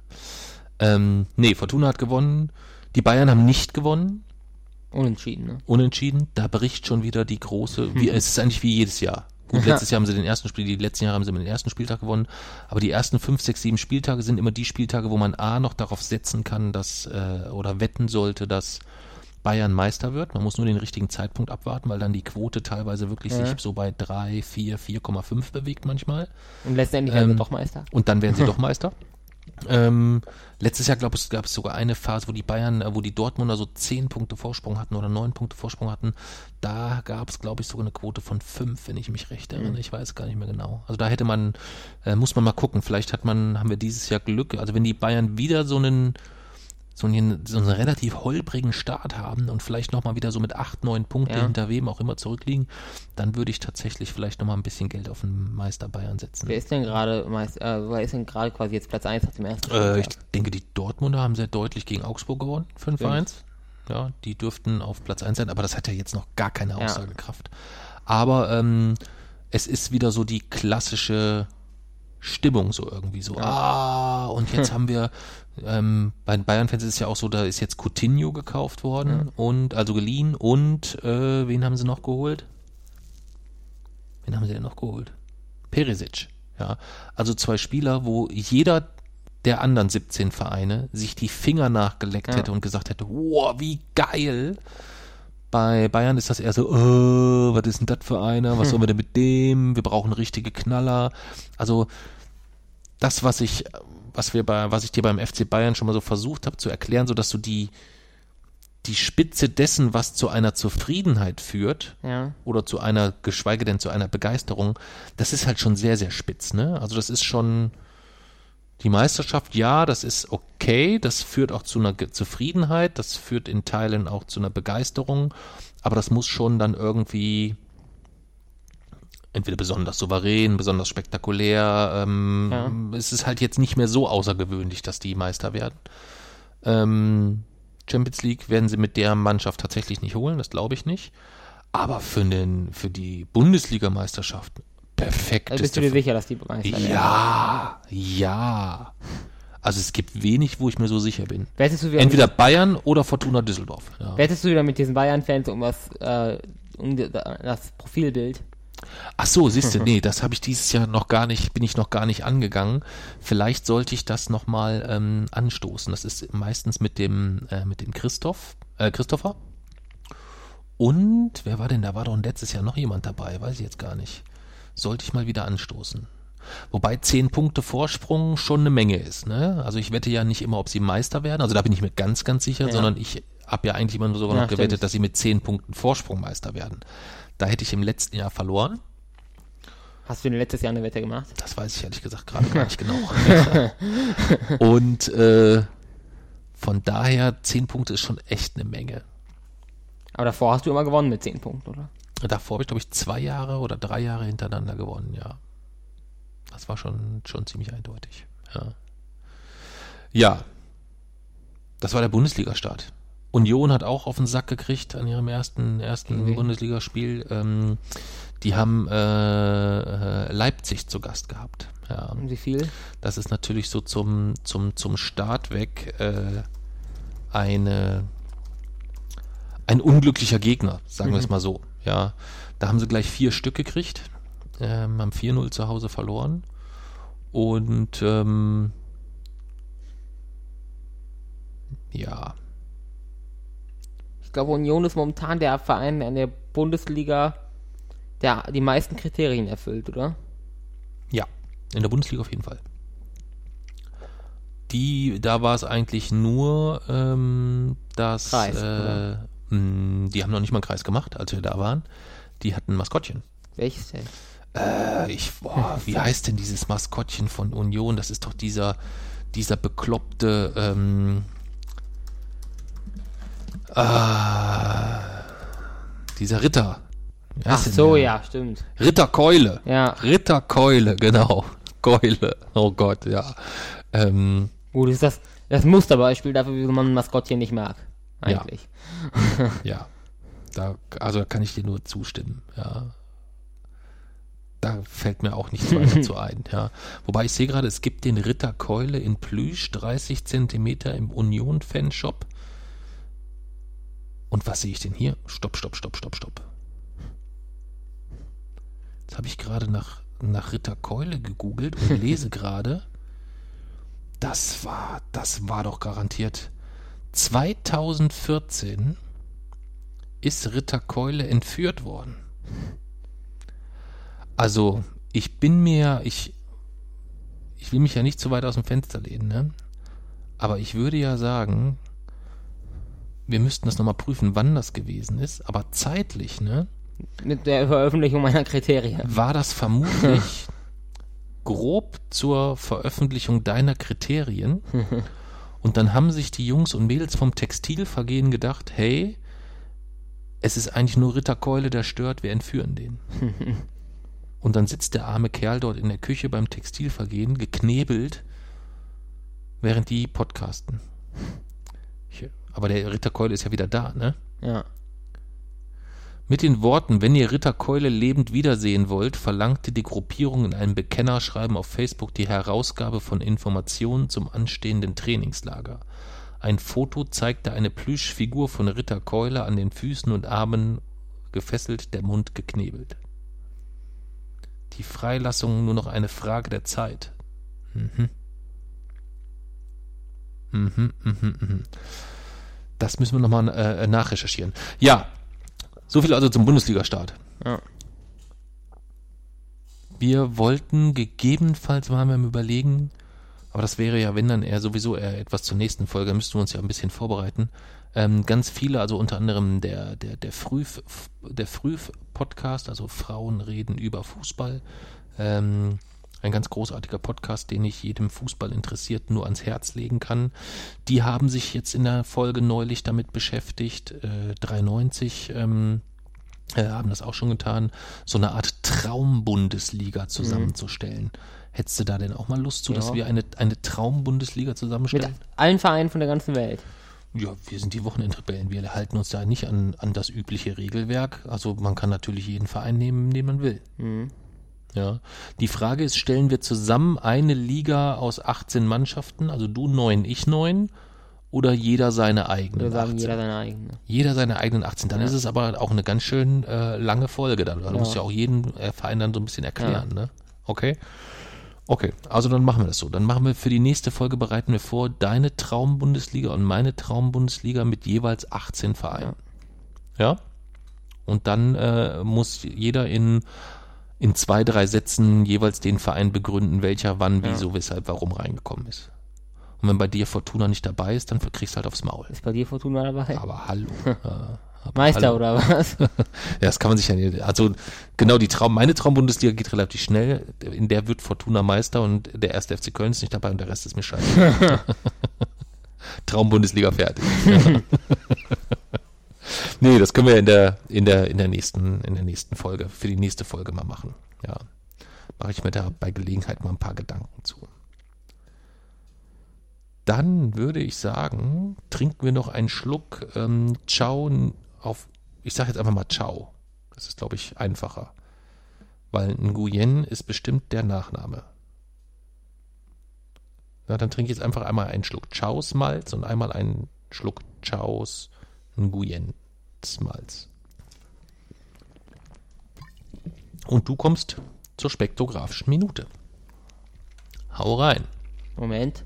Fortuna hat gewonnen. Die Bayern haben nicht gewonnen. Unentschieden, ne? Unentschieden. Da bricht schon wieder die große, es ist eigentlich wie jedes Jahr. Gut, letztes Jahr haben sie die letzten Jahre haben sie den ersten Spieltag gewonnen, aber die ersten 5, 6, 7 Spieltage sind immer die Spieltage, wo man noch darauf setzen kann, oder wetten sollte, dass Bayern Meister wird. Man muss nur den richtigen Zeitpunkt abwarten, weil dann die Quote teilweise wirklich sich so bei 3, 4, 4,5 bewegt manchmal. Und letztendlich werden sie doch Meister. Und dann werden sie doch Meister. Letztes Jahr, gab es sogar eine Phase, wo die Dortmunder so 10 Punkte Vorsprung hatten oder 9 Punkte Vorsprung hatten. Da gab es, glaube ich, sogar eine Quote von 5, wenn ich mich recht erinnere. Ich weiß gar nicht mehr genau. Also da muss man mal gucken. Vielleicht haben wir dieses Jahr Glück. Also wenn die Bayern wieder so einen relativ holprigen Start haben und vielleicht nochmal wieder so mit 8, 9 Punkte hinter wem auch immer zurückliegen, dann würde ich tatsächlich vielleicht nochmal ein bisschen Geld auf den Meister Bayern setzen. Wer ist denn gerade quasi jetzt Platz 1 nach dem ersten Spieltag? Ich denke, die Dortmunder haben sehr deutlich gegen Augsburg gewonnen, 5-1. Ja, die dürften auf Platz 1 sein, aber das hat ja jetzt noch gar keine Aussagekraft. Aber es ist wieder so die klassische Stimmung so irgendwie so. Und jetzt haben wir bei den Bayern-Fans ist es ja auch so, da ist jetzt Coutinho gekauft worden und also geliehen und wen haben sie noch geholt? Wen haben sie denn noch geholt? Perisic. Ja, also 2 Spieler, wo jeder der anderen 17 Vereine sich die Finger nachgeleckt hätte und gesagt hätte, wow, wie geil. Bei Bayern ist das eher so, was ist denn das für einer? Was sollen wir denn mit dem? Wir brauchen richtige Knaller. Also das, was ich dir beim FC Bayern schon mal so versucht habe zu erklären, so dass du die Spitze dessen, was zu einer Zufriedenheit führt, oder geschweige denn zu einer Begeisterung, das ist halt schon sehr, sehr spitz, ne? Also das ist schon die Meisterschaft, das ist okay, das führt auch zu einer Zufriedenheit, das führt in Teilen auch zu einer Begeisterung, aber das muss schon dann irgendwie entweder besonders souverän, besonders spektakulär. Es ist halt jetzt nicht mehr so außergewöhnlich, dass die Meister werden. Champions League werden sie mit der Mannschaft tatsächlich nicht holen, das glaube ich nicht. Aber für die Bundesliga-Meisterschaft perfekt. Also bist du dir sicher, dass die Meister werden? Ja. Also es gibt wenig, wo ich mir so sicher bin. Entweder Bayern oder Fortuna Düsseldorf. Ja. Wettest du wieder mit diesen Bayern-Fans um das Profilbild? Ach so, siehst du, nee, das habe ich dieses Jahr bin ich noch gar nicht angegangen. Vielleicht sollte ich das nochmal anstoßen. Das ist meistens mit dem Christopher. Und, wer war denn, da war doch letztes Jahr noch jemand dabei, weiß ich jetzt gar nicht. Sollte ich mal wieder anstoßen. Wobei 10 Punkte Vorsprung schon eine Menge ist, ne? Also ich wette ja nicht immer, ob sie Meister werden, also da bin ich mir ganz, ganz sicher, sondern ich habe ja eigentlich immer nur sogar noch Ja, gewettet, stimmt. dass sie mit 10 Punkten Vorsprung Meister werden. Da hätte ich im letzten Jahr verloren. Hast du denn letztes Jahr eine Wette gemacht? Das weiß ich ehrlich gesagt gerade gar nicht genau. Und von daher 10 Punkte ist schon echt eine Menge. Aber davor hast du immer gewonnen mit 10 Punkten, oder? Davor habe ich, glaube ich, 2 Jahre oder 3 Jahre hintereinander gewonnen, ja. Das war schon ziemlich eindeutig, ja. Ja, das war der Bundesliga-Start. Union hat auch auf den Sack gekriegt an ihrem ersten Okay. Bundesligaspiel. Die haben Leipzig zu Gast gehabt. Ja. Und wie viel? Das ist natürlich so zum Start weg ein unglücklicher Gegner, sagen wir es mal so. Ja, da haben sie gleich 4 Stück gekriegt, haben 4-0 zu Hause verloren und ja, Ich glaube, Union ist momentan der Verein in der Bundesliga, der die meisten Kriterien erfüllt, oder? ja, in der Bundesliga auf jeden Fall. Da war es eigentlich nur, dass Kreis, oder? die haben noch nicht mal einen Kreis gemacht, als wir da waren. Die hatten ein Maskottchen. Welches denn? Wie heißt denn dieses Maskottchen von Union? Das ist doch dieser bekloppte dieser Ritter. Wie Ach heißt denn so, der? ja, stimmt. Ritterkeule. Ja. Ritterkeule, genau. Keule. Oh Gott, ja. Gut, ist das Musterbeispiel dafür, wie man ein Maskottchen nicht mag. Eigentlich. Ja. Da kann ich dir nur zustimmen, ja. Da fällt mir auch nichts weiter zu ein, ja. Wobei ich sehe gerade, es gibt den Ritterkeule in Plüsch, 30 Zentimeter im Union-Fanshop. Und was sehe ich denn hier? Stopp. Jetzt habe ich gerade nach Ritterkeule gegoogelt und lese gerade, das war doch garantiert 2014 ist Ritterkeule entführt worden. Also, ich will mich ja nicht zu weit aus dem Fenster lehnen, ne? Aber ich würde ja sagen, wir müssten das nochmal prüfen, wann das gewesen ist, aber zeitlich, ne, Mit der Veröffentlichung meiner Kriterien. war das vermutlich grob zur Veröffentlichung deiner Kriterien. Und dann haben sich die Jungs und Mädels vom Textilvergehen gedacht, hey, es ist eigentlich nur Ritterkeule, der stört, wir entführen den. Und dann sitzt der arme Kerl dort in der Küche beim Textilvergehen, geknebelt, während die podcasten. Aber der Ritterkeule ist ja wieder da, ne? Ja. Mit den Worten, wenn ihr Ritterkeule lebend wiedersehen wollt, verlangte die Gruppierung in einem Bekennerschreiben auf Facebook die Herausgabe von Informationen zum anstehenden Trainingslager. Ein Foto zeigte eine Plüschfigur von Ritterkeule an den Füßen und Armen gefesselt, der Mund geknebelt. Die Freilassung nur noch eine Frage der Zeit. Das müssen wir nochmal nachrecherchieren. Ja, so viel also zum Bundesliga-Start. Ja. Wir wollten gegebenenfalls mal am Überlegen, aber das wäre ja, wenn dann sowieso eher etwas zur nächsten Folge, müssten wir uns ja ein bisschen vorbereiten. Ganz viele, also unter anderem der Früh-Podcast, also Frauen reden über Fußball. Ein ganz großartiger Podcast, den ich jedem Fußball interessiert nur ans Herz legen kann. Die haben sich jetzt in der Folge neulich damit beschäftigt, 93 haben das auch schon getan, so eine Art Traumbundesliga zusammenzustellen. Hättest du da denn auch mal Lust zu, dass wir eine Traumbundesliga Mit zusammenstellen? allen Vereinen von der ganzen Welt. Ja, wir sind die Wochenendrebellen. Wir halten uns da nicht an das übliche Regelwerk. Also man kann natürlich jeden Verein nehmen, den man will. Ja. Die Frage ist, stellen wir zusammen eine Liga aus 18 Mannschaften, also du 9, ich 9, oder jeder seine eigenen Wir sagen 18? jeder seine eigene. Jeder seine eigenen 18. Dann ist es aber auch eine ganz schön lange Folge. Da musst du ja auch jeden Verein dann so ein bisschen erklären. Ne? Okay, also dann machen wir das so. Dann machen wir für die nächste Folge, bereiten wir vor, deine Traumbundesliga und meine Traumbundesliga mit jeweils 18 Vereinen. Ja? Und dann muss jeder in 2-3 Sätzen jeweils den Verein begründen, welcher wann, wieso, weshalb, warum reingekommen ist. Und wenn bei dir Fortuna nicht dabei ist, dann kriegst du halt aufs Maul. Ist bei dir Fortuna dabei? Aber hallo. Meister oder was? Ja, das kann man sich ja nicht. Also genau, meine Traumbundesliga geht relativ schnell. In der wird Fortuna Meister und der 1. FC Köln ist nicht dabei und der Rest ist mir scheiße. Traumbundesliga fertig. Ja. Nee, das können wir in der nächsten Folge, für die nächste Folge mal machen. Ja. Mache ich mir da bei Gelegenheit mal ein paar Gedanken zu. Dann würde ich sagen, trinken wir noch einen Schluck Ciao ich sage jetzt einfach mal Ciao. Das ist, glaube ich, einfacher. Weil Nguyen ist bestimmt der Nachname. Na, dann trinke ich jetzt einfach einmal einen Schluck Ciaos Malz und einmal einen Schluck Ciaos Nguyen Malz. Und du kommst zur spektrographischen Minute. Hau rein. Moment.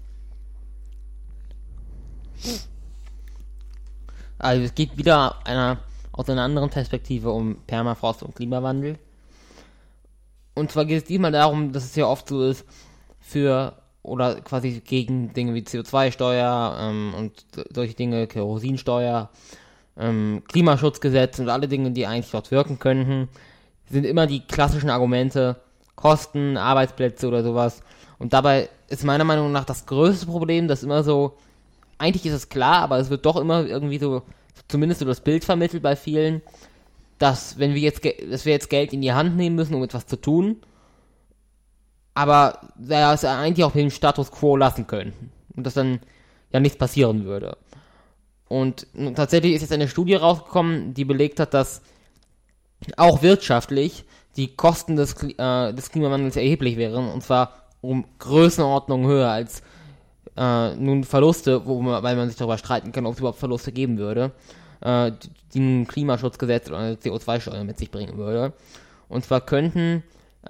Also es geht wieder aus einer anderen Perspektive um Permafrost und Klimawandel. Und zwar geht es diesmal darum, dass es ja oft so ist, oder quasi gegen Dinge wie CO2-Steuer und solche Dinge, Kerosinsteuer, Klimaschutzgesetz und alle Dinge, die eigentlich dort wirken könnten, sind immer die klassischen Argumente, Kosten, Arbeitsplätze oder sowas. Und dabei ist meiner Meinung nach das größte Problem, dass immer so, eigentlich ist es klar, aber es wird doch immer irgendwie so, zumindest so das Bild vermittelt bei vielen, dass wir jetzt Geld in die Hand nehmen müssen, um etwas zu tun, aber da es eigentlich auch den Status quo lassen können und dass dann ja nichts passieren würde. Und tatsächlich ist jetzt eine Studie rausgekommen, die belegt hat, dass auch wirtschaftlich die Kosten des Klimawandels erheblich wären, und zwar um Größenordnungen höher als nun Verluste, weil man sich darüber streiten kann, ob es überhaupt Verluste geben würde, die ein Klimaschutzgesetz oder eine CO2-Steuer mit sich bringen würde. Und zwar könnten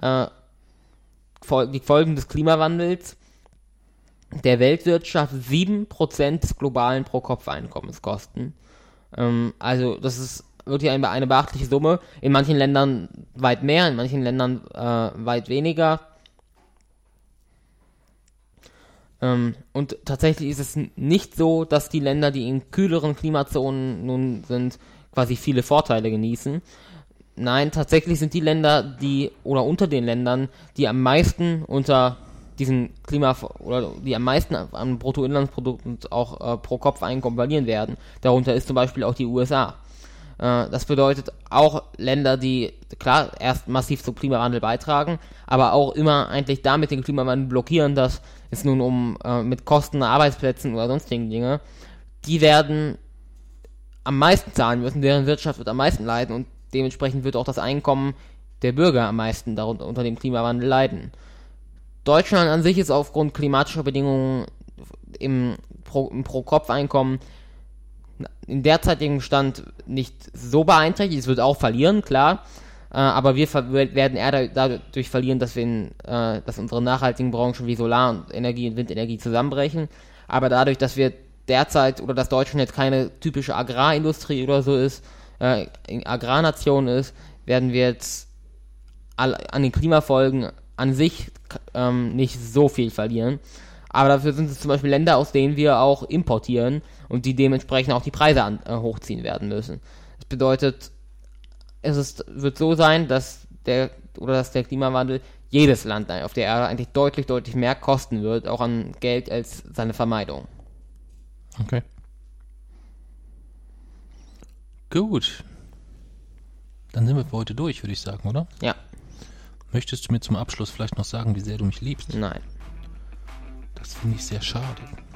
die Folgen des Klimawandels der Weltwirtschaft 7% des globalen Pro-Kopf-Einkommens kosten. Also das ist wirklich eine beachtliche Summe. In manchen Ländern weit mehr, in manchen Ländern weit weniger. Und tatsächlich ist es nicht so, dass die Länder, die in kühleren Klimazonen nun sind, quasi viele Vorteile genießen. Nein, tatsächlich sind die Länder, unter den Ländern, die am meisten unter diesen die am meisten an Bruttoinlandsprodukt und auch pro Kopf Einkommen verlieren werden. Darunter ist zum Beispiel auch die USA. Das bedeutet auch Länder, die klar erst massiv zum Klimawandel beitragen, aber auch immer eigentlich damit den Klimawandel blockieren, dass es nun mit Kosten, Arbeitsplätzen oder sonstigen Dinge, die werden am meisten zahlen müssen, deren Wirtschaft wird am meisten leiden und dementsprechend wird auch das Einkommen der Bürger am meisten darunter unter dem Klimawandel leiden. Deutschland an sich ist aufgrund klimatischer Bedingungen im Pro-Kopf-Einkommen im derzeitigen Stand nicht so beeinträchtigt. Es wird auch verlieren, klar, aber wir werden eher dadurch verlieren, dass dass unsere nachhaltigen Branchen wie Solarenergie und Windenergie zusammenbrechen. Aber dadurch, dass wir derzeit oder dass Deutschland jetzt keine typische Agrarindustrie oder so ist, Agrarnation ist, werden wir jetzt an den Klimafolgen an sich nicht so viel verlieren. Aber dafür sind es zum Beispiel Länder, aus denen wir auch importieren und die dementsprechend auch die Preise hochziehen werden müssen. Das bedeutet, wird so sein, dass der Klimawandel jedes Land auf der Erde eigentlich deutlich, deutlich mehr kosten wird, auch an Geld, als seine Vermeidung. Okay. Gut. Dann sind wir für heute durch, würde ich sagen, oder? Ja. Möchtest du mir zum Abschluss vielleicht noch sagen, wie sehr du mich liebst? Nein. Das finde ich sehr schade.